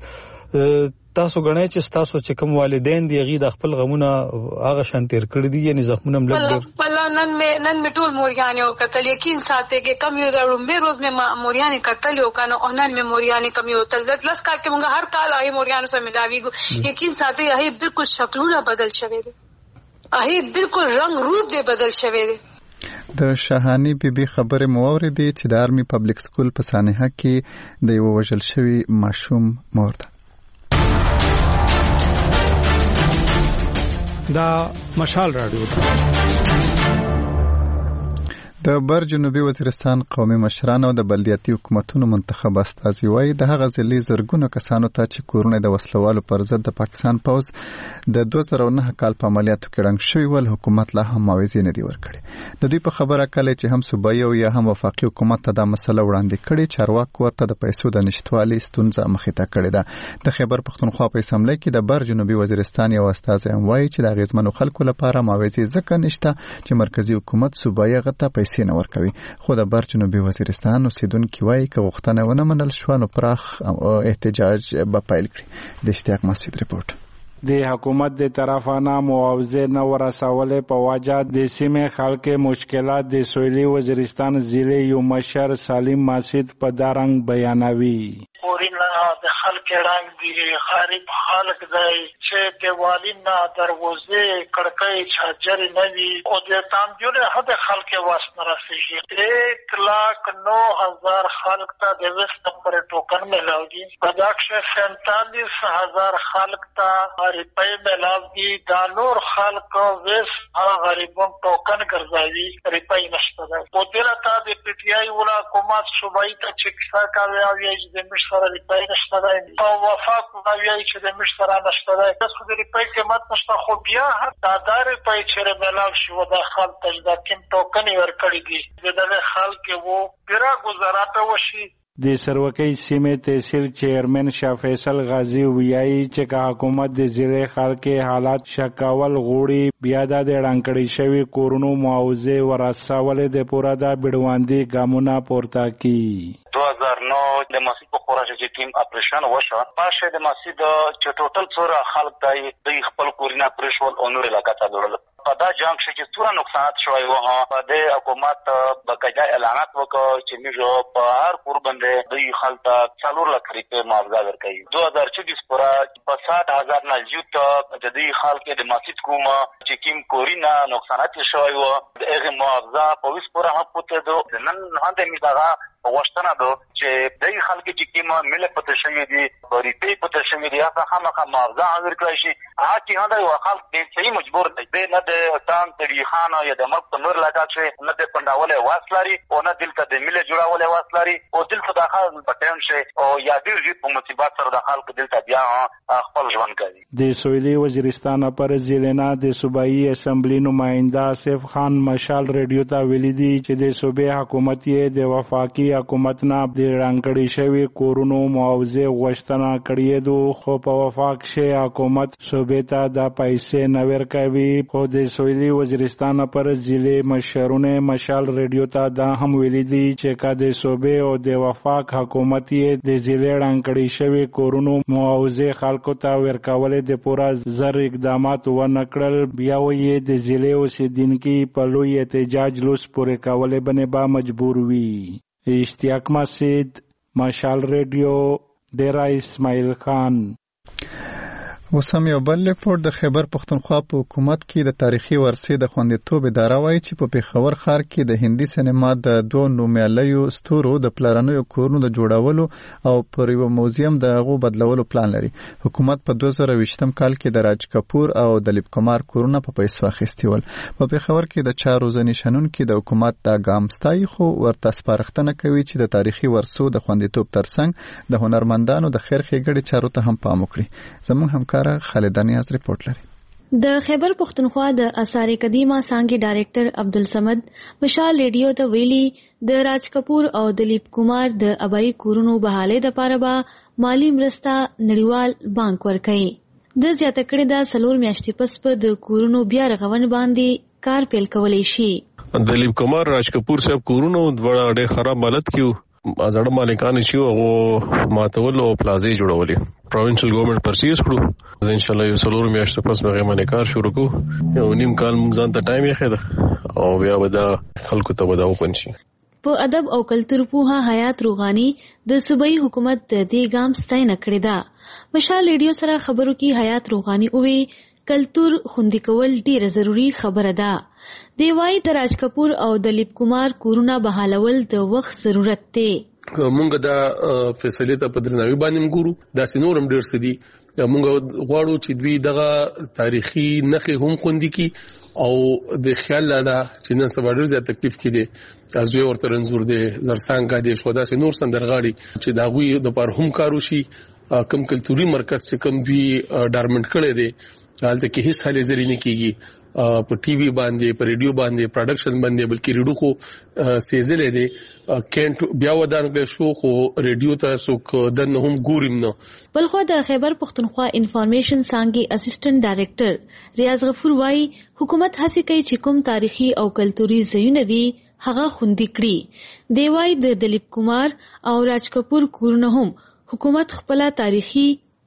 Q: تاسو ګڼئ چې ستاسو چې کوم والدین دي هغې د خپل غمونه هغه شان تېر کړي دي یعنې زخمونه هم لږ ډېر
P: والله نن مې نن مې ټول موریانې وکتل یقین ساتئ چې کم یو د لومبۍ روز مې موریانې کتلې و که نه او نن مې موریانې کم یو وتل لس کال کې مونږ هر کال هغې موریانو سره ملاویږو یقین ساتئ هغې بالکل شکلونه بدل شوی دی هغې بالکل رنګ روپ دی بدل شوی دی
A: د شاهاني بیبي خبرې مو واورېدې چې د آرمي پبلک سکول په سانحه کې د یو وژل شوي ماشوم مور ده.
R: دا مشال رادیو ده.
A: د بر جنوبي وزیرستان قومي مشران او د بلدیاتي حکومتونو منتخب استازي وایي د هغه ځلې زرګونو کسانو ته چې کورونه د وسلوالو پر ضد د پاکستان پوځ د دوه زره نهه کال په عملیاتو کې ړنګ شوي ول حکومت لا هم معاوضې نه دي ورکړې. د دوی په خبره کله چې هم صوبایي او یا هم وفاقي حکومت ته دا مسله وړاندې کړې چارواکو ورته د پیسو د نشتوالي ستونزه مخې ته کړې ده. د خیبر پښتونخوا په اسمبلی کې د بر جنوبي وزیرستان یو استازی هم وایي چې د اغیزمنو خلکو لپاره معاوضې ځکه نشته چې مرکزي حکومت صوبایي هغه ته پیسې نه ورکوي. خو د بر جنوبي وزیرستان اوسیدونکي وایي که غوښتنه ونه منل شوه نو پراخ احتجاج به پیل کړي. د اشتیاق مسجد رپورټ.
S: د حکومت د طرفانه معاوضه نه ورسولې په وجه د سیمې خلک مشکلات د سویلي وزیرستان ضلع یو مشر سالم ماسید په دارنګ بیانوي.
T: پورینا د خلک رنگ دی غریب خلک دی چې دیوالینا دروازه کړکۍ چاجر نه وي او د تامجونه حد خلک واسنه رسیږي. ایک لاکھ نو ہزار خلق تا د وست پر ټوکن ملاوي پداکشه سینتالیس هزار خلق تا روپے ملاوي دا نور خلق وست غریبون ټوکن ګرځاوي روپے نشته ده. او دلته د پی ټی آی ولا حکومت صوبایي ته چې څه کوي او یې د مشره روپے نشته ده او وفاق کوي چې د مشره نشته ده. تاسو د روپے قیمت نشته خو بیا دا دار په چیرې ملاو شو د خلک د کم ټوکن ورکړي دي د خلک وو پیرا گزارات وشي.
S: د سروکۍ سیمې تحصیل چیرمن شاه فیصل غازی ویایي چې که حکومت د ضلع خلک حالات شکاول غوړي بیا د ړنګړې شوي کورونو معاوضه ورسولې د پوره د بډواندي ګامونه پورته کړي.
U: دو هزار نو د مسجد په خوراشه چې ټیم اپریشن وشو پاشه د مسجد چې ټوټل څوره خلک دای د خپل کورونه پرشول او نور علاقه ته ورل په دا جنگ چې څوره نقصانات شوی و ها په د حکومت بقایا اعلانات وکړ چې موږ په هر کور باندې د خلک څلور لک روپۍ معاوضه ورکړي. دو هزار چوبیس پورا په سات هزار نه زیات د دې خلک د مسجد کوم چې کیم کورونه نقصانات شوی و دغه معاوضه په وس پورا هم پته دو نن هانده می دا واشتنه دو چې دای خلک چې کیما مل پته شوی دي ریپی پته شوی دي هغه خامخا معاوضه حاضر کړی شي. هغه چې هغه یو خلک دې صحیح مجبور دي نه د تان تړي خانه یا د ملک نور لګا چې نه د پنداوله واسلاري او نه دلته د مل جوړاوله واسلاري او دلته د خلک پټم شي او یا ډیر په مصیبت سره د خلک دلته بیا خپل ژوند کوي.
S: د سویلي وزیرستان پر ضلع د صوبایي اسمبلی نماینده آصف خان مشال ریډیو ته ویلي دي چې د صوبې حکومت یې د وفاقي حکومت نه د رانکړې شوی کورونو معاوضه غوښتنه کړې دو خو په وفاق شي حکومت صوبې ته د پیسې نه ورکوي. خو د سویلي وزیرستان پر ضلع مشرونه مشال ریډیو ته دا هم ویلي دي چې که د صوبې او د وفاق حکومت یې د ضلع رانکړې شوی کورونو معاوضه خلکو ته ورکولې د پوره زر اقدامات ونه کړل بیا یې د ضلع اوسیدونکي په لوی احتجاج لوس پورې کولې باندې به مجبور وي. اشتیاق مسید مشال ریډیو ډیرا اسماعیل خان.
A: وسم یو بل ریپورت د خیبر پختونخوا په حکومت کې د تاریخي ورثې د خوندیتوب اداره وایي چې په پیښور ښار کې د هندي سینما د دوه نومیالیو ستورو د پلانونو کورونو د جوړولو او پر یو موزیم د هغو بدلولو پلان لري. حکومت په دوه زره ویشتم کال کې د راج کپور او دلیپ کمار کورونه په پیسو اخیستي ول. په پیښور کې د چارو ځنې شنونکو د حکومت د ګام ستایي خو ورته سپارښتنه کوي چې د تاریخي ورثو د خوندیتوب ترڅنګ د هنرمندانو د خیر ښېګڼې چارو ته هم پام وکړي. زموږ همکار خالد نیاز ریپورت لري.
V: د خیبر پختونخوا د آثار قدیمه څانګې ډایریکټر عبدالصمد مشال ریډیو ته ویلي د راج کپور او دلیپ کمار د ابای کورونو بحالې د پاره به مالی مرسته نړیوال بانک ورکړي. د زیاته کړې د سلور میاشتې پس په د کورونو بیا رغون باندې کار پیل کولی شي.
W: دلیپ کمار راج کپور صاحب کورونو ډېر ډېر خراب حالت کې ازړه مالکان چې او ماتول او پلازې جوړولې پروینشل ګورنمنت پرچیز کړو ان شاء الله یو څلور میاشتې پس به باندې کار شروع کوو. یو نیم کال موږ ځان ته ټایم یې خېده او بیا به دا خلکو ته به دا وکړي شي.
V: په ادب او کلتور پوها حیات روغانی د صوبایي حکومت د دې ګام ستاینه کړې ده. مشال ریډیو سره خبرو کې حیات روغانی اووی کلتور خوندي کول ډیره ضروری خبره ده. دی وايي د راج کپور او دلیپ کمار کورونه بحالول د وخت ضرورت دی.
X: مونږ دا فیصله ته په درناوي باندې ګورو. دا سينورم ډیر سدي مونږ غواړو چې دوی دغه تاریخي نخې هم خوندي کی او د خیال لاله چې نن سبا ډیر زیات تکلیف کړي از دوی ورته رنځور دي زرسانګه دي شو دا سينور سندرغاړي چې دا غوي د پر هم کارو شي کم کلتوري مرکز چې کم دوی ډارمنټ کړي دي حالت کې هیڅ حل زری نه کیږي په ټي وي باندې په ریډیو باندې پروډکشن باندې بلکې ریډیو خو سیزلې دي کینټ بیا ودان به شو خو ریډیو ته څوک دنه هم ګوریم نه.
V: بلخو د خیبر پختونخوا انفارمیشن څانګې اسسټنټ ډایریکټر ریاض غفور وايي حکومت هڅه کوي چې کوم تاریخي او کلتوري ځایونه دي هغه خوندي کړي. دی وايي د دلیپ کمار او راج کپور کورونه هم حکومت خپل تاریخي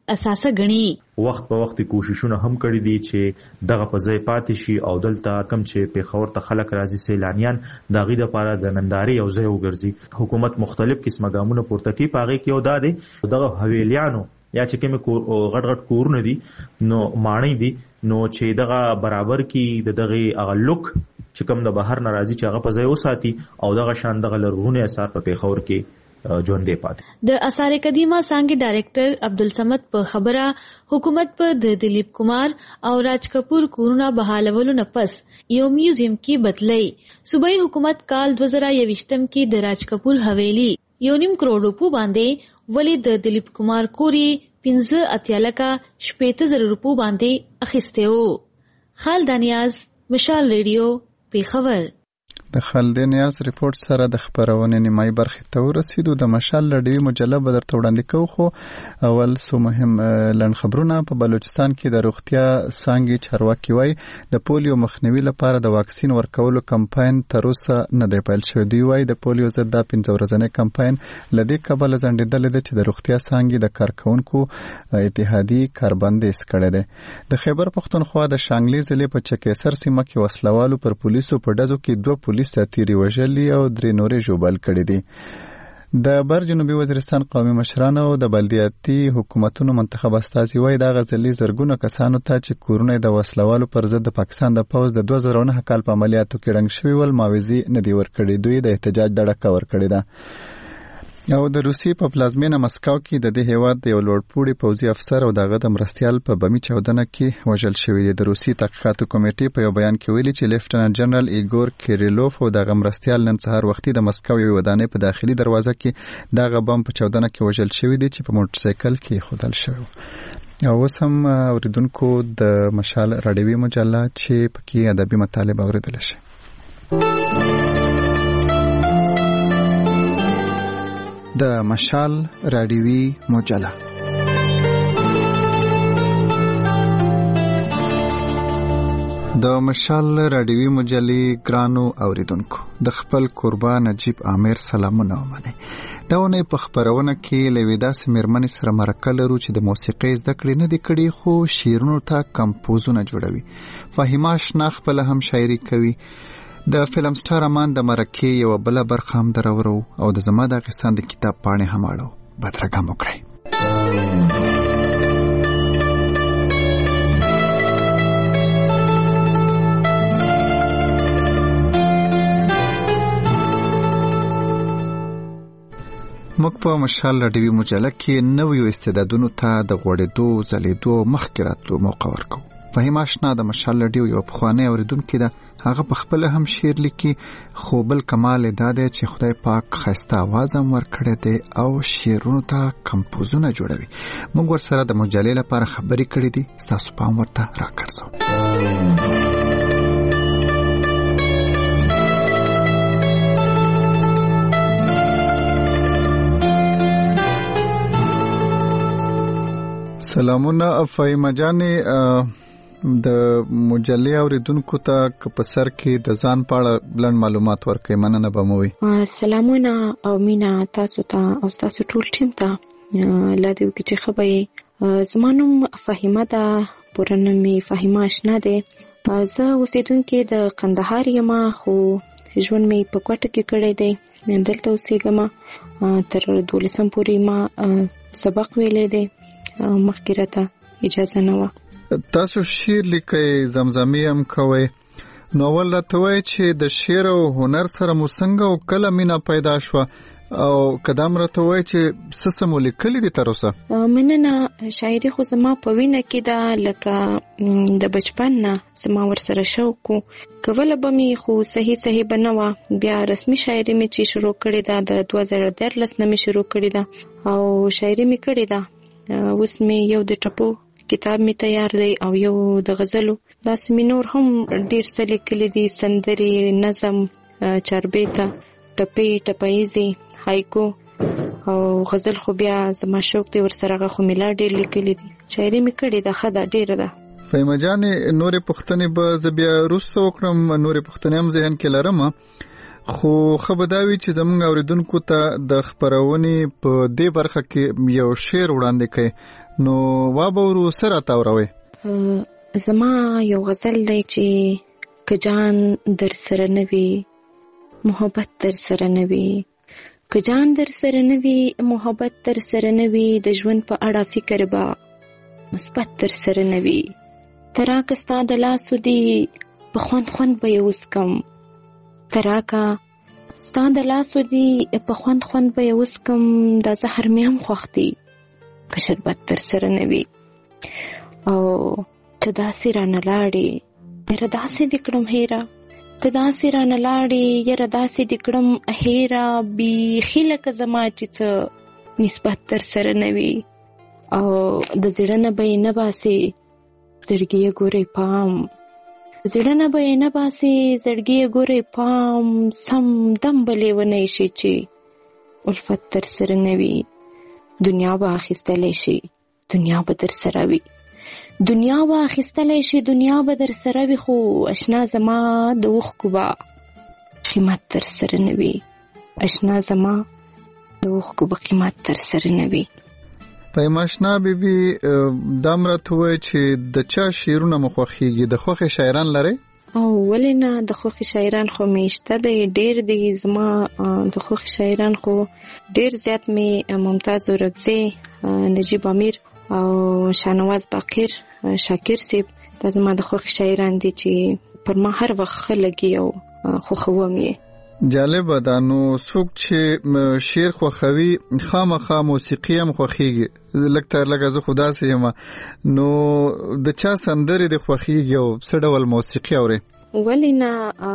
V: اساسه ګڼي.
C: وخت په وخت کوششونه هم کړی دي چې دغه په ځای پاتې شي او دلته کم چې پیښور ته خلک راځي سیلانیان د غي د پاره د ننداري یو ځای وګرځي. حکومت مختلف قسمه ګامونه پورته کوي پاغي کې او دا دي دغه حویلیانو یا چې کوم غټ غټ کورونه دي نو مانی دي نو چې دغه برابر کې د دغه اغه لوک چې کوم د بهر ناراضي چې هغه په ځای وساتي او دغه شان دغه لرغونی اثار په پیښور کې ژوندې پاتې.
V: د آثار قدیمه څانګې ډایریکټر عبدالصمد په خبره حکومت په د دلیپ کمار او راج کپور کورونه بحالولو نه پس یو میوزیم کې بدلی. صوبایي حکومت کال دوه زره یوویشتم کې د راج کپور حویلی یو نیم کروڑ روپو باندې ولی د دلیپ کمار کوري پنځه اتیا لکه شپېته زره روپو باندې اخیسته وو. خالد نیاز، مشال ریډیو، پیښور.
A: د خالد نیاز ریپورت سره د خبرونې نیمایي برخې ته ورسېدو. د مشال ریډیو مجله به درته وړاندې کوو، خو اول څو مهم لنډ خبرونه. په بلوچستان کې د روغتیا څانګې چارواکي وایي د پولیو مخنیوي لپاره د واکسین ورکولو کمپاین تر اوسه نه دی پیل شوی. دوی وایي د پولیو ضد دا پنځه ورځنی کمپاین له دې کبله ځنډېدلی دی چې د روغتیا څانګې د کارکوونکو اتحادي کاربندیز کړی دی. د خیبر پښتونخوا د شانګلې ضلع په چکیسر سیمه کې وسلوالو پر پولیسو په ډزو کې دوه پولیس تیری وژلي او درې نورې ژوبل کړي دي. د بر جنوبي وزیرستان قومي مشرانو او د بلدیاتي حکومتونو منتخب استازي وایي دا غزلي زرګونه کسانو ته چې کورونه د وسلوالو پر ضد د پاکستان د پوځ د دوه زره نه کال په عملیاتو کې ړنګ شوي ول ماوزي نه دی ورکړي. دوی د احتجاج دړه ورکړي ده. او د روسي په پلازمینه مسکو کې د دې هیواد د یو لوړپوړي پوځي افسر او دغه د مرستیال په بمی چاودنه کې وژل شوی دی. د روسي تحقیقاتو کمیټې په یو بیان کې ویلي چې لیفټننټ جنرال ایګور کیریلوف او دغه مرستیال نن سهار وختي د مسکو یو ودانۍ په داخلي دروازه کې دغه بم په چاودنه کې وژل شوی دی چې په موټر سایکل کې خودل شوی. او اوس هم اوریدونکو د مشال راډیوي مجله چې پکې ادبي مطالب اوریدل شي. د مشال راډیوي مجله د مشال راډیوي مجلې ګرانو اوریدونکو د خپل قربا نجیب عامر سلامونه ومنئ. دا ونې په خبرونه کې له وې داسې مېرمنې سره مرکه لرو چې د موسیقۍ زده کړې نه دي کړي خو شعرونو ته کمپوزونه جوړوي. فاهمه اشنا خپله هم شاعري کوي. د فلم سټار امان د مرکې یو بل برخه هم درورو او د زما د قصان د کتاب پاڼې هم اړو. بدرګه مو کړئ. موږ په مشال راډیوي مجله کې نویو استعدادونو ته د غوړېدو ځلېدو مخکې راتلو موقع ورکوو. فهیم آشنا د مشال راډیو یو پخوانی اوریدونکی ده. هغه په خپل هم شعر لیکي خو بل کمال دا دی چې خدای پاک ښایسته اواز هم ورکړی دی او شعرونو ته کمپوزونه جوړوي. موږ ورسره د مجلې لپاره خبرې کړې دي. ستاسو پام ورته راکړځو. سلامونه فهیمه جانې. د مجلې اوریدونکو ته که په سر کې د ځان په اړه لنډ معلومات ورکړئ. مننه به مو وي.
D: سلامونه او مینا تاسو ته او تاسو ټول ټیم ته. لا دې وکړي چې ښه به یې. زما نوم فهیمه ده، پوره نوم مې فهیمه اشنا دی. زه اوسېدونکې د قندهار یم خو ژوند مې په کوټه کې کړی دی. دلته اوسېږم. تر دولسم پورې ما سبق ویلی دی. مخکې راته اجازه نه وه.
A: تاسو شعر لیکئ، زمزمې هم کوئ. نو اول راته وایئ چې د شعر او هنر سره مو څنګه او کله مینه پیدا شوه او که دا هم راته وایئ چې څه څه مو لیکلي دي تر اوسه؟
D: مننه. شاعري خو زما په وینه کې ده، لکه د بچپن نه زما ورسره شوق و. کوله به مې خو صحیح صحیح به نه وه. بیا رسمي شاعري مې چې شروع کړې ده د دوه زره دیارلس نه مې شروع کړې ده او شاعري مې کړې ده. اوس مې یو د ټپو کتاب می تیار دی او یو د غزلو. داسې مې نور هم ډېر څه لیکلي دي. سندرې، نظم، چاربیته، ټپې، ټپاییزې، هایکو او غزل خو بیا زما شوق دی ورسره. هغه خو مې لا ډېر لیکلي دي. شاعري مې کړې ده، ښه ده، ډېره ده.
A: فهیمه جانې نورې پوښتنې به زه بیا وروسته وکړم. نورې پوښتنې هم ذهن کې لرم خو ښه به دا وي چې زموږ اوریدونکو ته د خپرونې په دې برخه کې یو شعر وړاندې کړئ. نو وابورو سره تاوروي.
D: زما یو غزل دی چې که جان در سره نوي محبت در سره نوي، که جان در سره نوي محبت در سره نوي، د ژوند په اړه فکر به مثبت در سره نوي. تراکه ستا د لاسو دی په خوند خوند به یې وسکم، تراکه ستا د لاسو دی په خوند خوند به یې وسکم، دا زهر مې هم خوښ دی که شربت در سره نوي. او ته داسې رانه لاړې یاره داسې دې کړم هیره، ته داسې رانه لاړې یاره داسې دې کړم هیره، بیخي لکه زما چې څه نسبت در سره نوي. او د زړه نه به یې نه باسې زړګي یې ګورئ پام، زړه نه به یې نه باسې زړګي یې ګورئ پام، سم دم به لیونی شي چې الفت در سره نوي. دنیا به اخیستلی شي دنیا به در سره وي، دنیا به اخیستلی شي دنیا به در سره وي، خو اشنا زما د اوښکو به قیمت در سره نوي، اشنا زما د اوښکو به قیمت در سره نوي.
A: پیماشنا بیبي دا مرته وای چې د چا شعرونه مو خوښیږي؟ د خوښې شاعران لري؟
D: او ولې نه، د خوښې شاعران خو مې شته دی، ډېر دی. زما د خوښې شاعران خو ډېر زیات مې ممتاز اورکزی، نجیب امیر او شاهنواز باقر شاکر صاحب، دا زما د خوښې شاعران دي چې پر ما هر وخت ښه لګي او خوښوم یې.
A: جالب ده. نو څوک چې شعر خوښوي خامخا موسیقي هم خوښیږي. لږ تر لږه زه خو داسې یم. نو د چا سندرې د خوښیږي او څه ډول موسیقي اوري؟
D: ولې نه،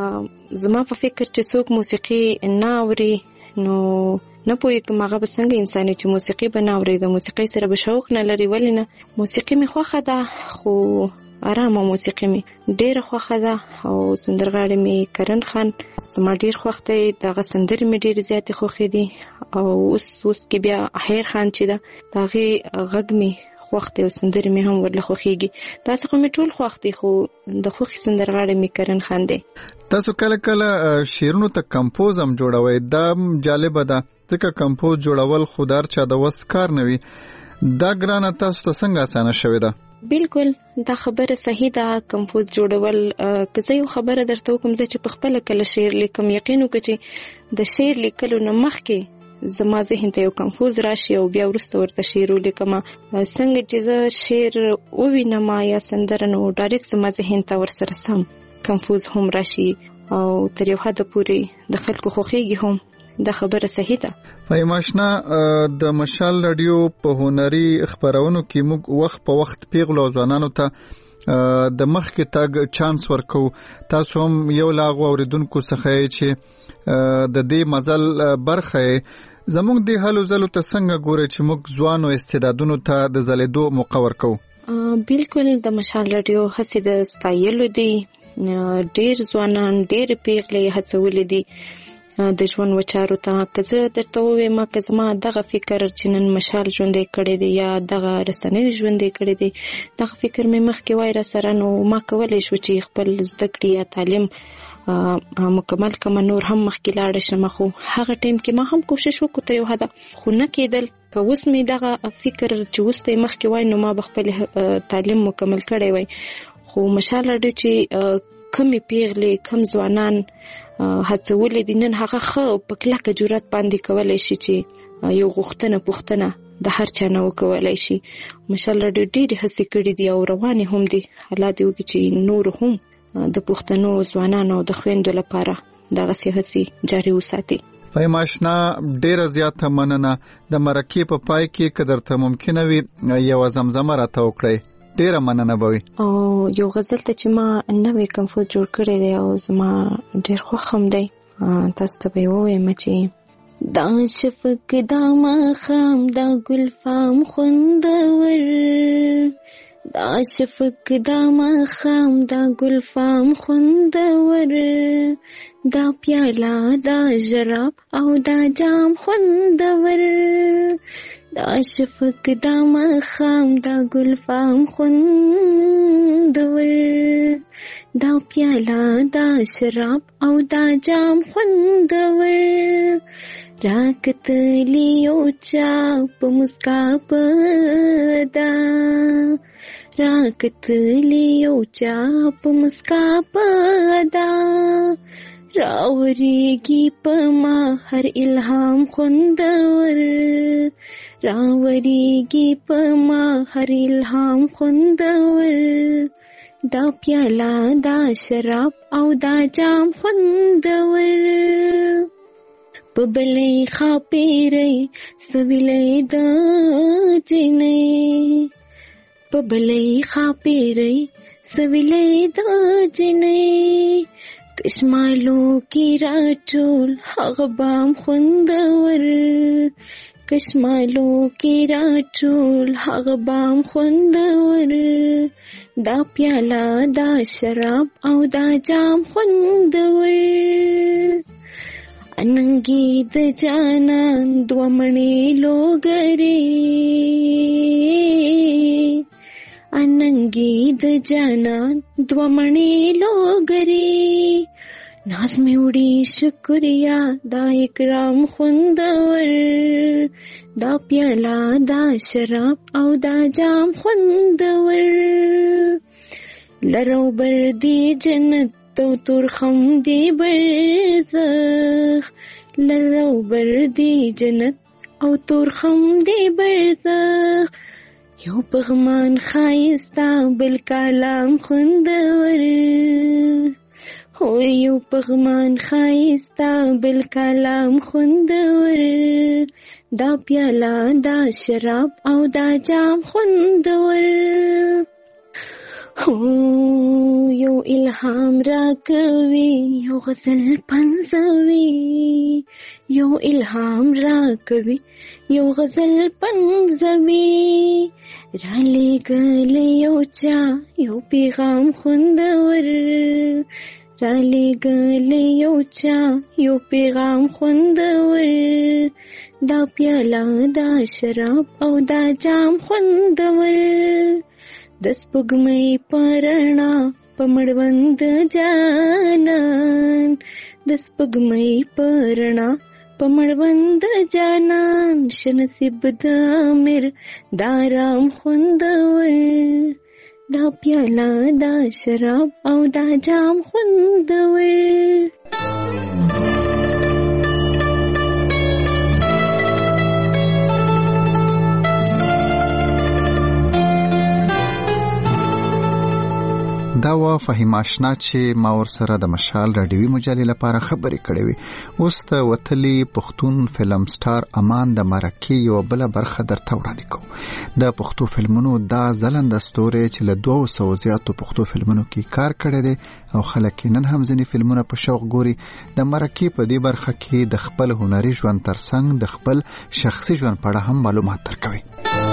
D: زما په فکر چې څوک موسیقي نه اوري نو نه پوهېږم هغه به څنګه انساني چې موسیقي به نه اوري، د موسیقۍ سره به شوق نه لري. ولې نه، موسیقي مې خوښه ده خو آرامه موسیقي مې ډېره خوښه ده. او سندرغاړی مې کرن خان زما ډېر خوښ دی، دغه سندرې مې ډېرې زیاتې خوښې دي. او اوس اوس کې بیا احیر خان چې ده د هغې غږ مې خوښ دی او سندرې مې هم ورله خوښېږي. داسې خو مې ټول خوښ دي خو د خوښې سندرغاړی مې کرن خان دی.
A: تاسو کله کله شعرونو ته کمپوز هم جوړوئ، دا جالبه ده ځکه کمپوز جوړول خو د هر چا د وس کار نه وي. دا ګرانه تاسو ته څنګه اسانه شوې ده؟
D: بالکل دا خبره صحیح ده. کمپوز جوړول که زه یو خبره درته وکړم، زه چې په خپله کله شعر لیکم یقین وکړه چې د شعر لیکلو نه مخکې زما ذهن ته یو کمپوز راشي او بیا وروسته ورته شعر ولیکم. څنګه چې زه شعر ووینم یا سندره نو ډایرکټ زما ذهن ته ورسره سم کمپوز هم راشي او تر یو حده پورې د خلکو خوښیږي هم. دا خبره صحیح ده.
A: فایماشنا د مشال رادیو په هنري خبرونو کې موږ وخت په وخت پیغلو ځوانانو ته د مخ کې تاګ چانس ورکو. تاسو هم یو لاغو اوریدونکو څخه چې د دې مزل برخه زموږ د حالو زلو ته څنګه ګوري چې موږ ځوانو استعدادونو ته د زلیدو موقع ورکو؟
D: بالکل د مشال رادیو هڅې د ستایلو دي. ډېر ځوانان ډېر پیغلې هڅولې دي د ژوند وچارو ته. که زه درته ووایم که زما دغه فکر چې نن مشال ژوندی کړی دی یا دغه رسنۍ ژوندی کړی دی، دغه فکر مې مخکې وای را سره، نو ما کولی شو چې خپل زده کړې یا تعلیم مکمل کړم، نور هم مخکې لاړه شم. خو هغه ټایم کې ما هم کوشش وکړو ته یو حده، خو نه کېدل. که اوس مې دغه فکر چې اوس ته یې مخکې وای نو ما به خپل تعلیم مکمل کړی وای. خو مشال راډیو چې کمې پیغلې کم ځوانان هڅولې دي، نن هغه ښه په کلکه جرأت باندې کولی شي چې یو غوښتنه پوښتنه د هر چا نه وکولی شي. مشال راډیو ډېرې هڅې کړي دي او روانې هم دي. الله دې وکړي چې نور هم د پښتنو ځوانانو د خویندو لپاره دغسې هڅې جاري وساتي.
A: فایماشنا ډېره زیاته مننه. د مرکې په پای کې که درته ممکنه وي یوه زمزمه راته وکړئ، ډېره مننه به وي.
D: او یو غزل ته چې ما نوی کمپوز جوړ کړی دی او زما ډېر خوښ هم دی، تاسو ته به یې ووایم چې دا شفق دا ماښام دا ګلفام خوندور، دا شفق دا ماښام دا ګلفام خوندور، دا پیاله دا ژراب او دا جام خوندور، دا شفق دا ماښام دا ګلفام خوندور، دا پیاله دا شراب او دا جام خوندور، راکتلی یو چا په مسکا پدا راکتلی یو چا په مسکا پدا راوریږي په ما هر الهام خوندور راوریږي په ما هر الهام خوندور دا پیاله دا شراب او دا جام خوندور په بلې خاپېرې سویلې د جنې په بلې خاپېرې سویلې د جنې کشمالو کی راټول هغه بام خوندور کشمالو کی راټول هغه بام خوندور دا پیاله دا شراب او دا جام خوندور اننګي د جانان دوه مڼې لوګري اننګي د جانان دوه مڼې لوګري ناز مې وړي شکریا دا اکرام خوندور دا پیاله دا شراب او دا جام خوندور لرو بر دی جنت تو ترخم دی برزخ لرو بر دی جنت او ترخم دی برزخ یو پغمان خایستا بل کلام خوندور هو یو پغمان خایستا بل کلام خوندور دا پیاله دا شراب او دا جام خوندور هو یو الهام را کوي یو غزل پنځوي یو الهام را کوي یو غزل پنځوي را لېږلی یو چا یو پیغام خوندور را لېږلی یو چا یو پیغام خوندور دا پیاله دا شراب او دا جام خوندور د سپوږمۍ په رڼا په مړوند جانان د سپوږمۍ په رڼا په مړوند جانان شنصیب د امیر دا رام خوندور دا پیاله دا شراب او دا جام خوندور
A: دا وا فهیم آشنا چې ما ور سره د مشال رادیوي مجلې لپاره خبرې کړې وي. اوس ته وتلی پښتون فلم سټار امان د مرکې یو بل برخه درته وړاندې کوم. د پښتو فلمونو دا ځلند ستوري چې له دوه سوو زیاتو پښتو فلمونو کې کار کړی دی او خلک نن هم ځینې فلمونه په شوق ګوري. د مرکې په دې برخه کې د خپل هنري ژوند ترڅنګ د خپل شخصي ژوند په اړه هم معلومات درکوي.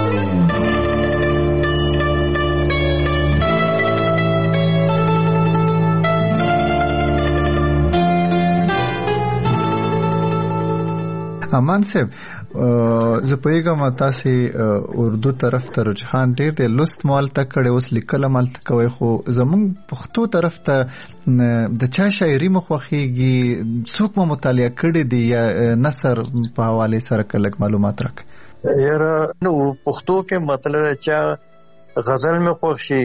A: امان صاحب زه پوهیږم تاسو اردو طرف ته رجحان ډیر دی، لوست مال ته کړي، اوس لیکل مال ته کوي، خو زمونږ پښتو طرف ته د چا شاعري مخوخيږي څوک مو مطالعه کړي دی یا نثر په حواله سره کلک معلومات راک
E: یاره. نو پښتو کې مطلب چا غزل مې خوښي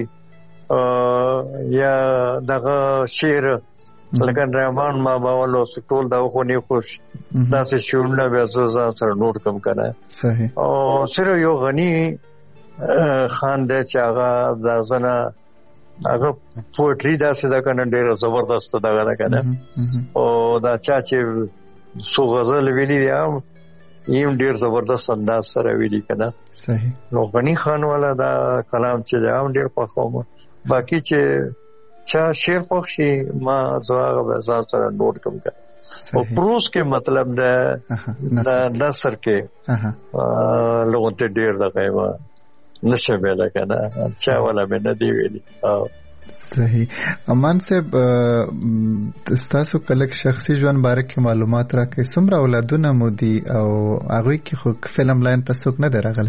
E: یا دغه شعر لکه رحمان ما باولو ټول دا خو نه خوش دا څه شورنه بیا زو سره نوٹ کم کنه
A: صحیح.
E: او سره یو غنی خان د چاغه دا زنه هغه پوئټری دا څه دا کنه ډیره زبردست دا دا کنه او دا چا چې سو غزل ویلي دی یم ډیر زبردست انداز سره ویلي کنه
A: صحیح.
E: نو غنی خان والا دا کلام چې دا هم ډیر خوښوم. باقی چې چا شعر خوښي ما زواغه به ځان سره نوٹ کوم کنه. او پروس کې مطلب ده نثر کې لوګو ته ډیر دغه ما نشه به لکنه چا ولا به نه دی ویلي.
A: صحیح. امان صاحب تاسو کله شخصي ژوند باره کې معلومات راکړئ، څومره اولادونه مو دي او هغه کې خو فلم لاین تاسو نه درغله؟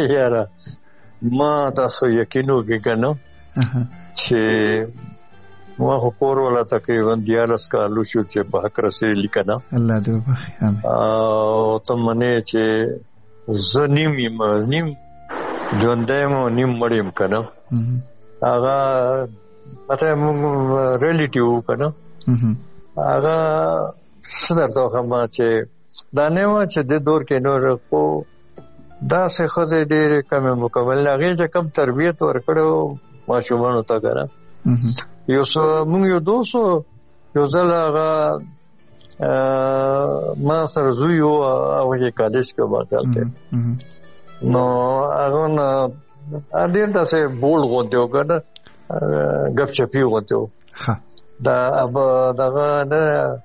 E: یاره ما تاسو یقینو کې کنه چې ما خو کور ولا تقریبا دیارس کالو شو چې په حق رسېلی کنه
A: الله دې وبخي امين
E: او ته منې چې زنیم یم نیم ژوندم نیم مړیم کنه هغه مته مونږ ریلیټیو کنه هغه څنګه ته ما چې دا نه و چې د دور کې نور کو دا څه خزه ډېر کم مکمل هغه چې کم تربيت ورکړو ماشومان ته کنه یو څو موږ یو دوسو یو ځل هغه ما سره زوی و او چې کالج کې باندې نو هغه نه ا دې تاسو بول غوډیو کنه غف چپی غوډیو دا اب داغه نه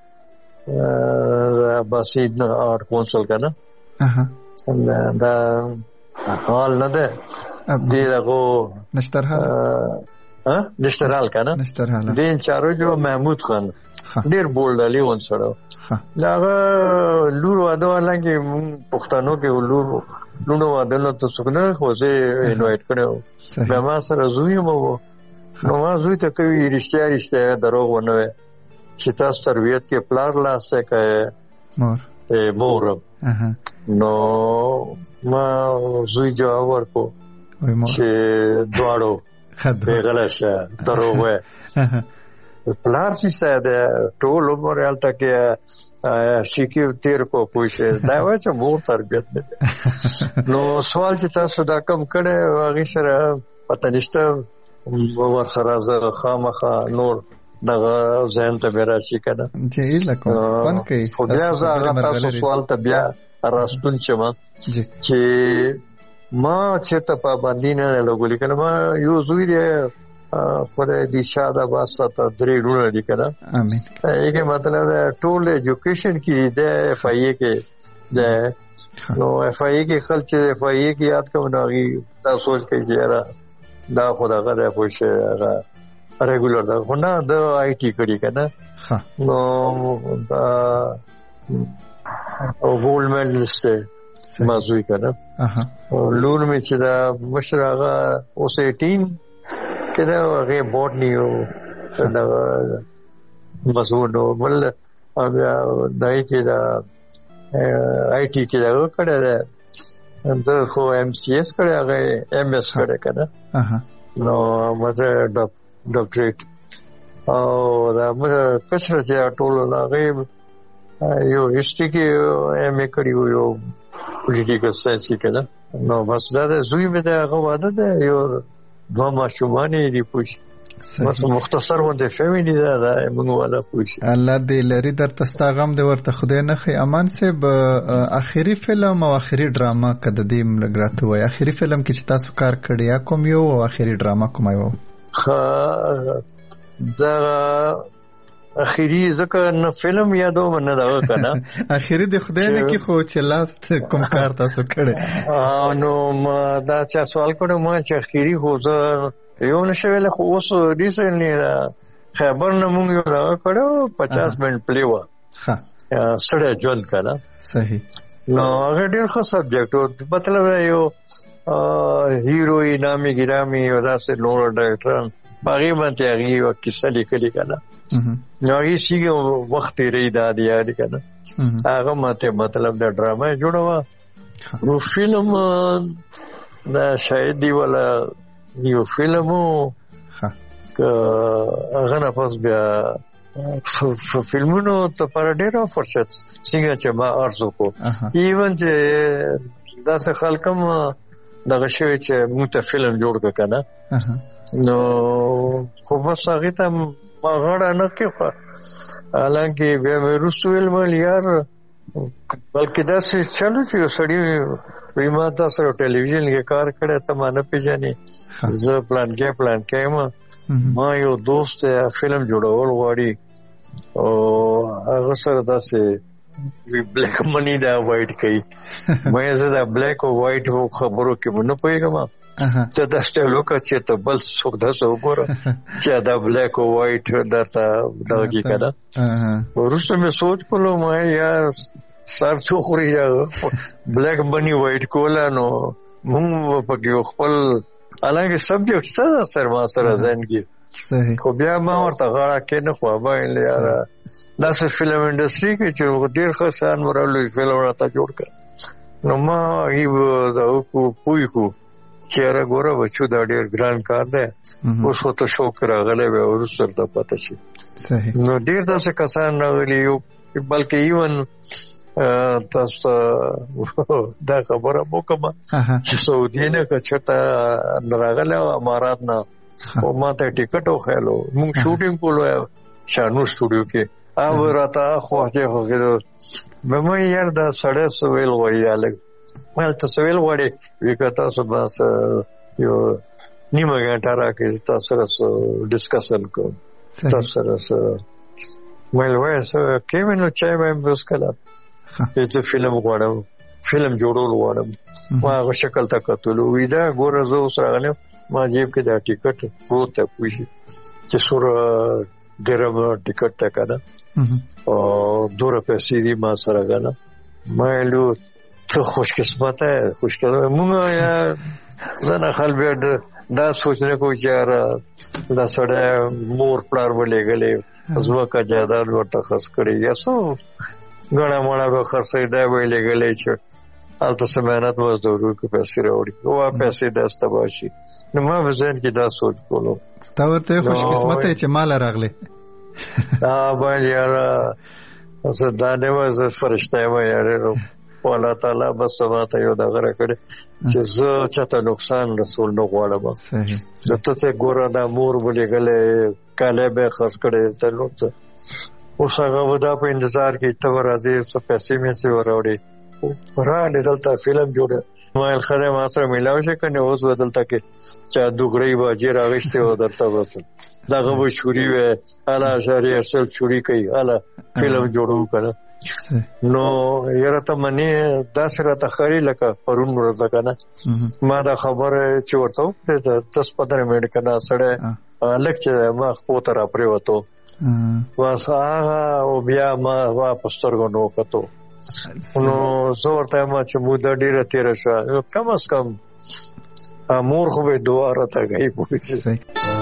E: باسید آرټ کونسل کنه دا حال نه ده دې دغه
A: نشترحال
E: ها نشترحال کنه
A: نشترحال
E: دین چارو جو محمود خان ډیر بولډ علی ون سره داغه لور واده ولنګي پښتنو کې لور لونو واده نو تاسو کنه خو زه انوایټ کړو دا ما سره زوی مو نو ما زوی ته کوي رښتیا رښتیا دروغ ونه چې تاسو تربيت کې پلار لاسه کوي
A: مور
E: ته مور نو ما زوی جواب ورکو چې دواړو به غلشه دروغ وای پلار چې ساده ټول عمر حالت کې شیکي تیر کو پوښه دا و چې مور تربيت نه نو سوال چې تاسو دا کم کړي هغه سره پته نشته ور سره زه خامخا نور دغه ځان ته بیره شي کنه
A: چې لکه ون کوي
E: خو بیا زه تاسو سوال ته بیا راستون چې ما چې ما چې ته په باندې نه لګولې کنه ما یو زوی دی خدای دې شاده واسطه ته درې ډول دي کنه
A: امين
E: یې مطلب ټول ایجوکیشن کې د اف ای کې د نو اف ای کې خلک اف ای کې یاد کوم ناغي دا سوچ کوي چې را دا خدای غره پوښه ریګولر دا خو نه د آی ټي کړي کنه
A: ها
E: نو دا او ګولډ میډلسټ مازوي کنه
A: اها
E: لور می چې دا مشرغه اوس اټین کله هغه بورډ نیو دا مسعود ول بیا دای کې دا آی ټي کې دا کړه دا خو ایم سی ایس کړه هغه ایم ایس کړه کنه
A: اها
E: نو مته ډاکټریټ او دا مې کښره چې ټول هغه یو هیستوري کې ایم ای کړیو یو پولیټیکل ساينس کې کنه نو بس دا زوی مې دا هغه واده ده یو دوه ماشومان دي پوښ بس مختصر ونده فیملی دا دا موږ ولا پوښ
A: الله دې لري در تستاغم دې ورته خدای نه خي امان صاحب اخیری فلم او اخیری ډراما کده دې ملګراته وای اخیری فلم کې چې تاسو کار کړی یا کوم یو او اخیری ډراما کوم یو
E: دا اخیری ځکه نه فلم یادو نه دا کنه
A: اخیری د خدای نه کې خو چې لاست کوم کار تاسو کړی
E: نو ما دا چا سوال کړو ما چې اخیری خو زه یو نشویل خو اوس ریسنټلی خبر نه مونږ یو راغ کړو پچاس منټ پلی و
A: ها
E: سړی ژوند کړه
A: صحیح
E: نو هغه ډېر ښه سبجیکټ مطلب یو هیروی نامي ګرامي او داسې نور ډایرکټر باغی باندې هغه یو کیسه لیکلې کړه نو هغه شیګه وخت یې دا دی یاد کړه هغه ماته مطلب دا ډرامه جوړوا نو فلم دا شاید دی ولا یو فلمو که هغه نه پس بیا فلمونو ته پر ډیر فرصت څنګه چې ما ارزو کو ایون چې داسې خلکم دغه شوی چې موږ ته فلم جوړ کړه نو خو بس هغه ته ما غړ نه کې حالانکه بیا مې رسول مل یار بلکې داسې چلو چې سړی ویما تاسو ټلویزیون کې کار کړی ته ما نه پیژنې زه پلان کې پلان کې ما ما یو دوست فلم جوړول غواړي او هغه سره داسې وی بلیک منی دا وایټ کوي مې زه دا بلیک او وایټ خبرو کې نه پوهیږم چې دا سټایل وکړه چې ته بل څوک دا څو وګوره چې دا بلیک او وایټ درته دغه کړه ورسته مې سوچ کولو ما یار سر څوخري بلیک منی وایټ کولا نو مونږ په کې خپل الګ سبجیکټ څه سر ما سره ځان کې صحیح. خو بیا ما ورته غاړه کې نه خو به یاره داسې فلم انډسټري کې چې ډېر ښه شان ورلوي فلم راته جوړ کړ نو ما یې دا کو پوي کو چې را ګوره بچو دا ډېر ګران کار دی اوس خو ته شوق راغلی وی وروسته ته پته شي
A: صحیح.
E: نو ډېر داسې کسان راغلي یو بلکې ایون تاسو دا خبره مو کومه چې سعودي نه کچته راغله او امارات نه او ما ته ټیکټ وخېلو موږ شوټینګ کولو شانو سټوډیو کې او راته خو هغه هغه مې یار دا سړی سویل وایاله مې ته سویل وړي وکړه تاسو بس یو نیمه غنټه راکې تاسو سره ډیسکشن کوم تاسو سره مې وایي سو کې مې نو چای مې بس کړه چې فلم غواړم فلم جوړول غواړم ما هغه شکل ته کتلو وې دا ګوره زه اوس راغلم ما جیب کې دا ټیکټ پروت ته پوښي چې سور ډیرم ټیکټ ته کړه او دوه پیسې دی ما سره غنا مې لو ته خوش قسمت ہے خوش قسمت مونږ یا زنه خلک دا سوچنه کوي چې دا سړی مور پلار ولېګلې ازوکه جادار ورته خرڅ کړی یا سو غړا مړه به خرڅې دا ویلې غلې چې البته سمانات مزدورو کې پیسې راوړي او پیسې داسته باشي نو ما وزن کې دا سوچ کولو
A: تا ورته خوش قسمت چې مال راغله
E: دا باندې یاره زه دا نه وځ فرشته ما یاره الله تعالی بس سماته یو دا غره کړي چې زه چاته نقصان رسول نه غواړم
A: صحیح
E: زه ته ګوره دا مور ولې غلې کاله به خرڅ کړي ته نو اوس هغه ودا په انتظار کې ته راځي څه پیسې مې سي وراوړي را دلته فلم جوړه ما خره ما سره ملاو شي کنه اوس بدلته کې چا دوغړی باجی راغشته و درته وسه داغه و شوري و الا شری اصل شوري کوي الا فلم جوړو کړه نو یره ته منی داسره ته خري لکه پرون ورته کنه ما دا خبره چې ورته د دس پندرہ منټ کنه سره لکه ما خو تر پرې وته واسه او بیا ما واپس ترګو نو کتو نو زور ته ما چې مو د ډیره تیر شو کم از کم امور خو به دعا راته کوي پوښتنه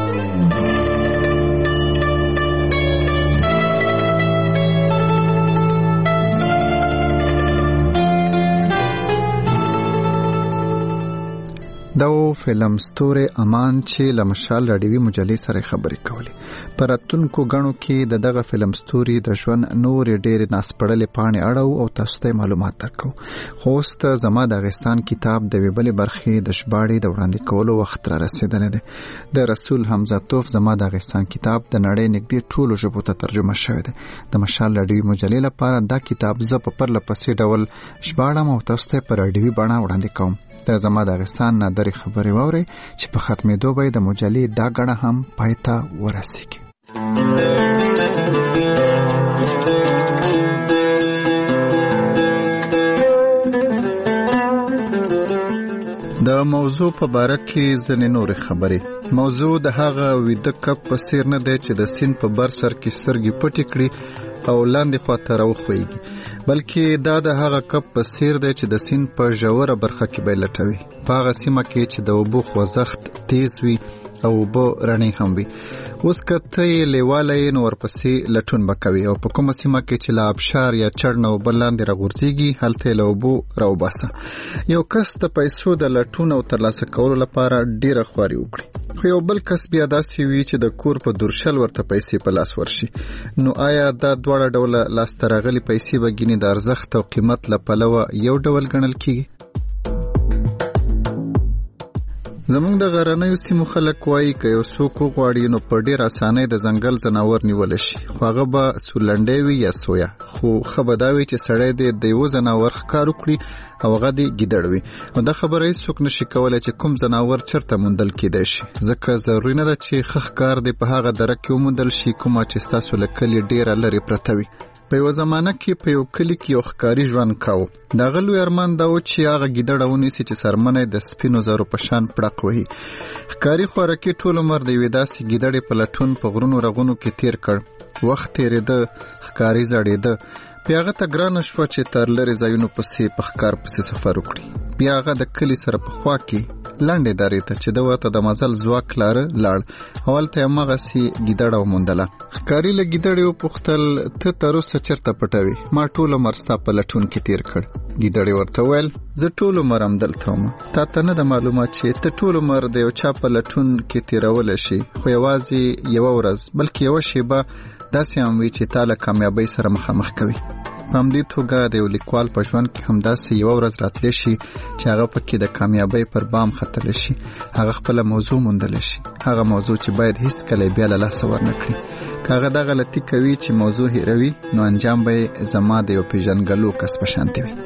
A: دا فلم ستوره امان چې لمشال رادیوي مجلې سره خبرې کولې پراتونکو غنو کې د دغه فلم ستوري د ژوند نور ډېر ناسپړلې پاڼې اړو او تاسو ته معلومات درکو خوست زما د افغانستان کتاب د ویبلې برخې د شباړې د وړاندې کولو وخت را رسیدلی دی د رسول حمزه توف زما د افغانستان کتاب د نړۍ نږدې ټولو ژبو ته ترجمه شوی دی د مشال رادیوي مجلې لپاره دا کتاب زه په پرله پسې ډول شباړم او تاسو ته په رادیوي بڼه وړاندې کوم د زما د افغانستان نادري خبرې واوري چې په ختمېدو به د مجلې دا غړه هم پای ته ورسیږي د موضوع په باره کې ځینې نورې خبرې موضوع د هغه ویده کپ په څیر نه دی چې د سیند په بر سر کې سترګې پټې کړي او لاندې خواته راوخویږي بلکې دا د هغه کپ په څیر دی چې د سیند په ژوره برخه کې به لټوي په هغه سیمه کې چې د اوبو خوځښت تیز وي او اوبه رڼې هم وي اوس که ته یې لیواله یې نو ورپسې لټون به کوي او په کومه سیمه کې چې له آبشار یا چړ نه اوبه لاندې راغورځېږي هلته یې له اوبو راوباسه یو کس د پیسو د لټون او ترلاسه کولو لپاره ډېره خواري وکړي خو یو بل کس بیا داسې وي چې د کور په دورشل ورته پیسې په لاس ورشي نو آیا دا دواړه ډوله لاسته راغلي پیسې به ګینې د ارزښت او قیمت له پلوه یو ډول ګڼل کیږي زمونږ د غرنیو سیمو خلک وایي که یو څوک وغواړي نو په ډېر اسانۍ د ځنګل ځناور نیولی شي خو هغه به سورلنډی وي یا سویا خو ښه به دا وي چې سړی دې د یوه ځناور ښکار وکړي او هغه دې ګیدړ وي نو دا خبره هېڅوک نشي کولی چې کوم ځناور چېرته موندل کیدی شي ځکه ضروري نه ده چې ښه ښکار دې په هغه دره کې وموندل شي کومه چې ستاسو له کلي ډېره لرې پرته وي په یوه زمانه کې په یو کلي کې یو ښکاري ژوند کاوه د هغه لوی ارمان دا و چې هغه ګیدړه ونیسي چې څرمنه د سپینو زرو په شان پړق وهي ښکاري خوارکي ټول عمر د یوې داسې ګیدړې په لټون په غرونو رغونو کې تیر کړ وخت تېرېده ښکاري زړېده بیا هغه ته ګرانه شوه چې تر لرې ځایونو پسې په ښکار پسې سفر وکړي. بیا هغه د کلي سره په خوا کې لنډې درې ته چې ده ورته د مزل ځواک لاره لاړ او هلته یې هماغسې ګیدړه وموندله. ښکاري له ګیدړې وپوښتل ته تر اوسه چېرته پټوې؟ ما ټول عمر ستا په لټون کې تېر کړ. ګیدړې ورته وویل زه ټول عمر همدلته وم. تا ته نه ده معلومه چې ته ټول عمر د یو چا په لټون کې تېرولی شي، خو یوازې یوه ورځ بلکې یوه شیبه داسې هم وي چې تا له کامیابۍ سره مخامخ کوي. په همدې توګه د یو لیکوال په ژوند کې همداسې یوه ورځ راتلی شي چې هغه پکې د کامیابۍ پر بام ختلی شي، هغه خپله موضوع موندلی شي، هغه موضوع چې باید هیڅکله بیا له لاسه ورنه کړي. که هغه دا غلطي کوي چې موضوع هیروي نو انجام به یې زما د یو پیژنګلو کس په شانتې وي.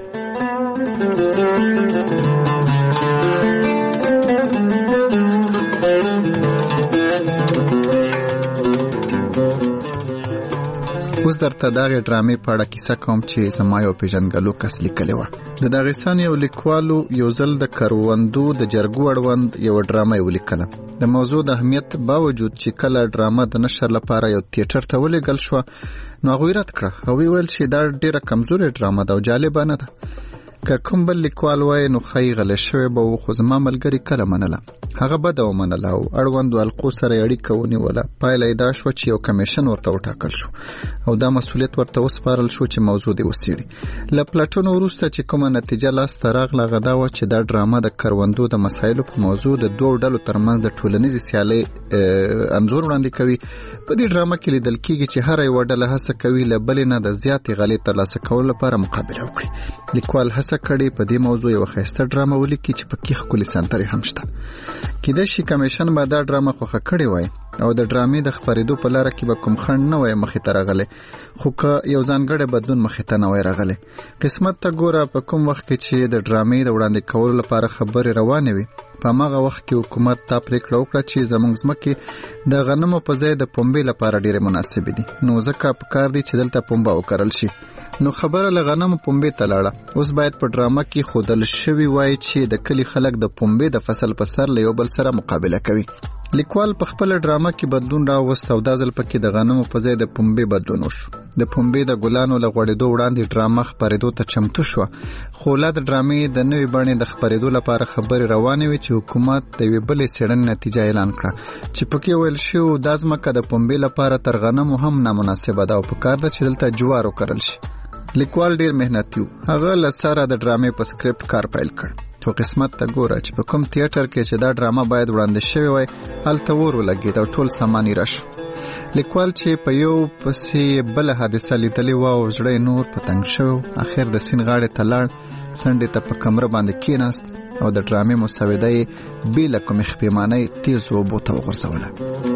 A: اوس درته دغه ډرامې په اړه کیسه کوم چې زما یو پیژنګلو کس لیکلې وه. د داغستان یو لیکوالو یو ځل د کروندو د جرګو اړوند یو ډرامه یې ولیکله. د موضوع د اهمیت باوجود چې کله ډرامه د نشر لپاره یو تیاتر ته ولېږل شوه نو هغوی رد کړه او ویل چې دا ډېره کمزورې ډرامه ده او جالبه نه ده. که کوم بل لیکوال وای نو ښایي غلی شوی به و، خو زما ملګري کله منله. هغه بده ومنله او اړوندو حلقو سره یې اړیکه ونیوله. پایله یې دا شوه چې یو کمیشن ورته وټاکل شو او دا مسؤلیت ورته وسپارل شو چې موضوع دې وڅېړي. له پلټنو وروسته چې کومه نتیجه لاسته راغله هغه دا وه چې دا ډرامه د کروندو د مسایلو په موضوع د دوو ډلو ترمنځ د ټولنیزې سیالۍ انځور وړاندې کوي. په دې ډرامه کې لیدل کېږي چې هره یوه ډله هڅه کوي له بلې نه د زیاتې غلې ترلاسه کولو لپاره مقابله وکړي. لیکوال هڅه کړې په دې موضوع یوه ښایسته ډرامه ولیکي چې پکې ښکلې سندرې هم شته. کیدای شي کمیشن به دا ډرامه خوښه کړې وای او د ډرامې د خپرېدو په لاره کې به کوم خنډ نه وای مخې ته راغلی، خو که یو ځانګړی بدلون مخې ته نه وای راغلی. قسمت ته ګوره په کوم وخت کې چې د ډرامې د وړاندې کولو لپاره خبرې روانې وي په هماغه وخت کې حکومت دا پریکړه وکړه چې زموږ ځمکې د غنمو په ځای د پنبې لپاره ډېرې مناسبې دي، نو ځکه پکار دی چې دلته پنبه وکرل شي. نو خبره له غنمو پنبې ته لاړه. اوس باید په ډرامه کې ښودل شوي وای چې د کلي خلک د پنبې د فصل په سر له یو بل سره مقابله کوي. لیکوال په خپله ډرامه کې بدلون راوست او دا ځل پکې د غنمو په ځای د پنبې بدلون وشو. د پنبې د ګلانو له غوړېدو وړاندې ډرامه خپرېدو ته چمتو شوه، خو لا د ډرامې د نوې بڼې د خپرېدو لپاره خبرې روانې وې چې حکومت د یوې بلې څېړنې نتیجه اعلان کړه چې پکې ویل شوي دا ځمکه د پنبې لپاره تر غنمو هم نامناسبه ده او پکار ده چې دلته جوار وکرل شي. لیکوال ډېر محنتي و. هغه له سره د ډرامې په سکرپټ کار پیل کړ. خو قسمت ته ګوره چې په کوم تیاتر کې چې دا ډرامه باید وړاندې شوې وای هلته اور ولګېد او ټول سامان یې راشو. لیکوال چې په یو پسې بله حادثه لیدلې وه او زړه یې نور په تنګ شوی، اخر د سیند غاړې ته لاړ، څنډې ته په کمره باندې کېناست او د ډرامې مسوده یې بې له کومې خپېمانۍ تیزو اوبو ته وغورځوله.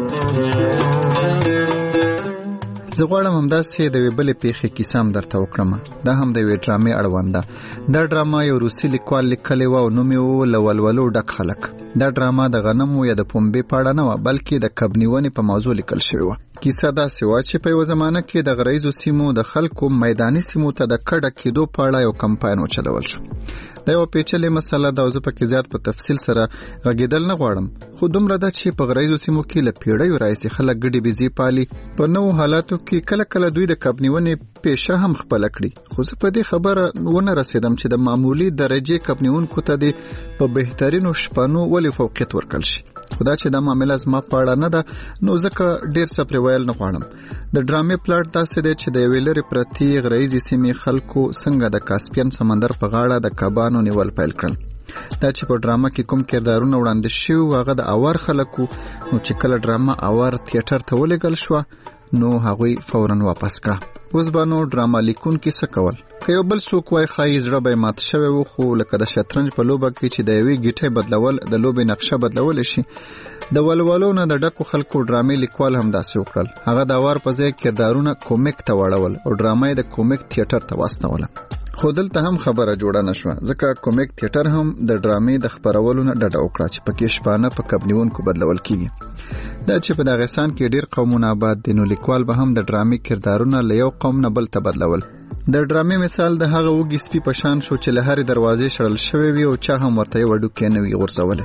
A: زه غواړم همداسې د یوې بلې پیښې کیسه هم درته وکړم. دا هم د یوې ډرامې اړوند ده. دا ډرامه یو روسي لیکوال لیکلې وه او نوم یې و له ولولو ډک خلک. دا ډرامه د غنمو یا د پنبې په اړه نه وه بلکې د کب نیونې په موضوع لیکل شوې وه. کیسه داسې وه چې په یوه زمانه کې د غرایزو سیمو د خلکو میداني سیمو ته د کډه کېدو په اړه یو کمپاین وچلول شو. دا یو پیچلې مسله ده او زه پکې زیات په تفصیل سره غږېدل نه غواړم، خو دومره ده چې په غرایزو سیمو کې له پیړیو راهیسې خلک ګډې بېزې پالي. په نوو حالاتو کې کله کله دوی د کب نیونې پیشه هم خپله کړي، خو زه په دې خبره ونه رسېدم چې د معمولي درجې کب نیونکو ته دې په بهترینو شپنو ولې فوقیت ورکړل شي. خو دا چې دا معامله زما په اړه نه ده نو ځکه ډېر څه پرې ویل نه غواړم. د ډرامې پلاټ داسې دی چې د یوې لرې پرتې غرایزې سیمې خلکو څنګه د کاسپین سمندر په غاړه د کبانو نیول پیل کړل. دا چې په ډرامه کې کوم کردارونه وړاندې شوي هغه د اوار خلکو، نو چې کله ډرامه اوار تیاتر ته ولېږل شوه نو هغوی فوراً واپس کړه. اوس به نو ډرامه لیکونکي څه کول؟ که یو بل څوک وای ښایي زړه به یې مات شوی و، خو لکه د شطرنج په لوبه کې چې د یوې ګیټۍ بدلول د لوبې نقشه بدلولی شي، د ولولو نه د ډکو خلکو ډرامې لیکوال هم داسې وکړل. هغه د اوار په ځای کردارونه کومیک ته واړول او ډرامه یې د کومیک تیاتر ته واستوله. خو دلته هم خبره جوړه نه شوه ځکه کومیک تیاتر هم د ډرامې د خپرولو نه ډډه وکړه چې پکې شپانه په کب نیونکو بدلول کېږي. دا چې په داغستان کې ډېر قومونه آباد دي نو لیکوال به هم د ډرامې کردارونه له یو قوم نه بل ته بدلول. د ډرامې مثال د هغه وږي سپي په شان شو چې له هرې دروازې شړل شوی وي او چا هم ورته یې وډوکی نه وي غورځولی.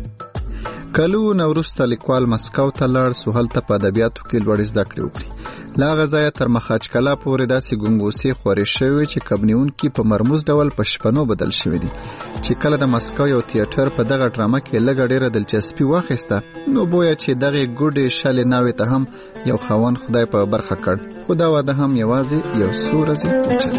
A: کلونه وروسته لیکوال مسکو ته لاړ څو هلته په ادبیاتو کې لوړې زده کړې وکړي. لا غزایا تر مخاچکلا پورې داسې ګونګوسې خورې شوې چې کبنیونکي په مرموز ډول په شپنو بدل شوې دي چې کله د مسکو یو تیاتر په دغه ډرامه کې لږه ډیره دلچسپي واخیسته نو بویا چې دغه ګوډې شلې ناوې ته هم یو خاوند خدای په برخه کړ خو دا واده هم یوازې یو څو ورځې وچلېد.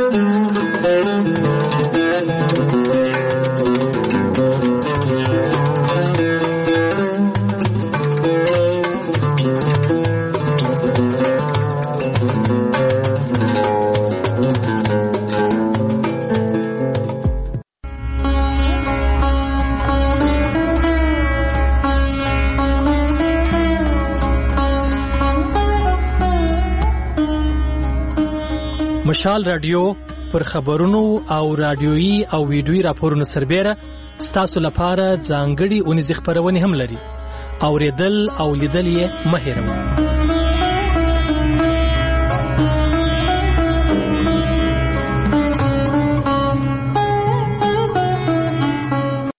R: مشال رادیو پر خبرونو او رادیویي او ویډیویي راپورونو سربېره ستاسو لپاره ځانګړي اونیزې خپرونې هم لري. اورېدل او لیدل یې مه هېروئ.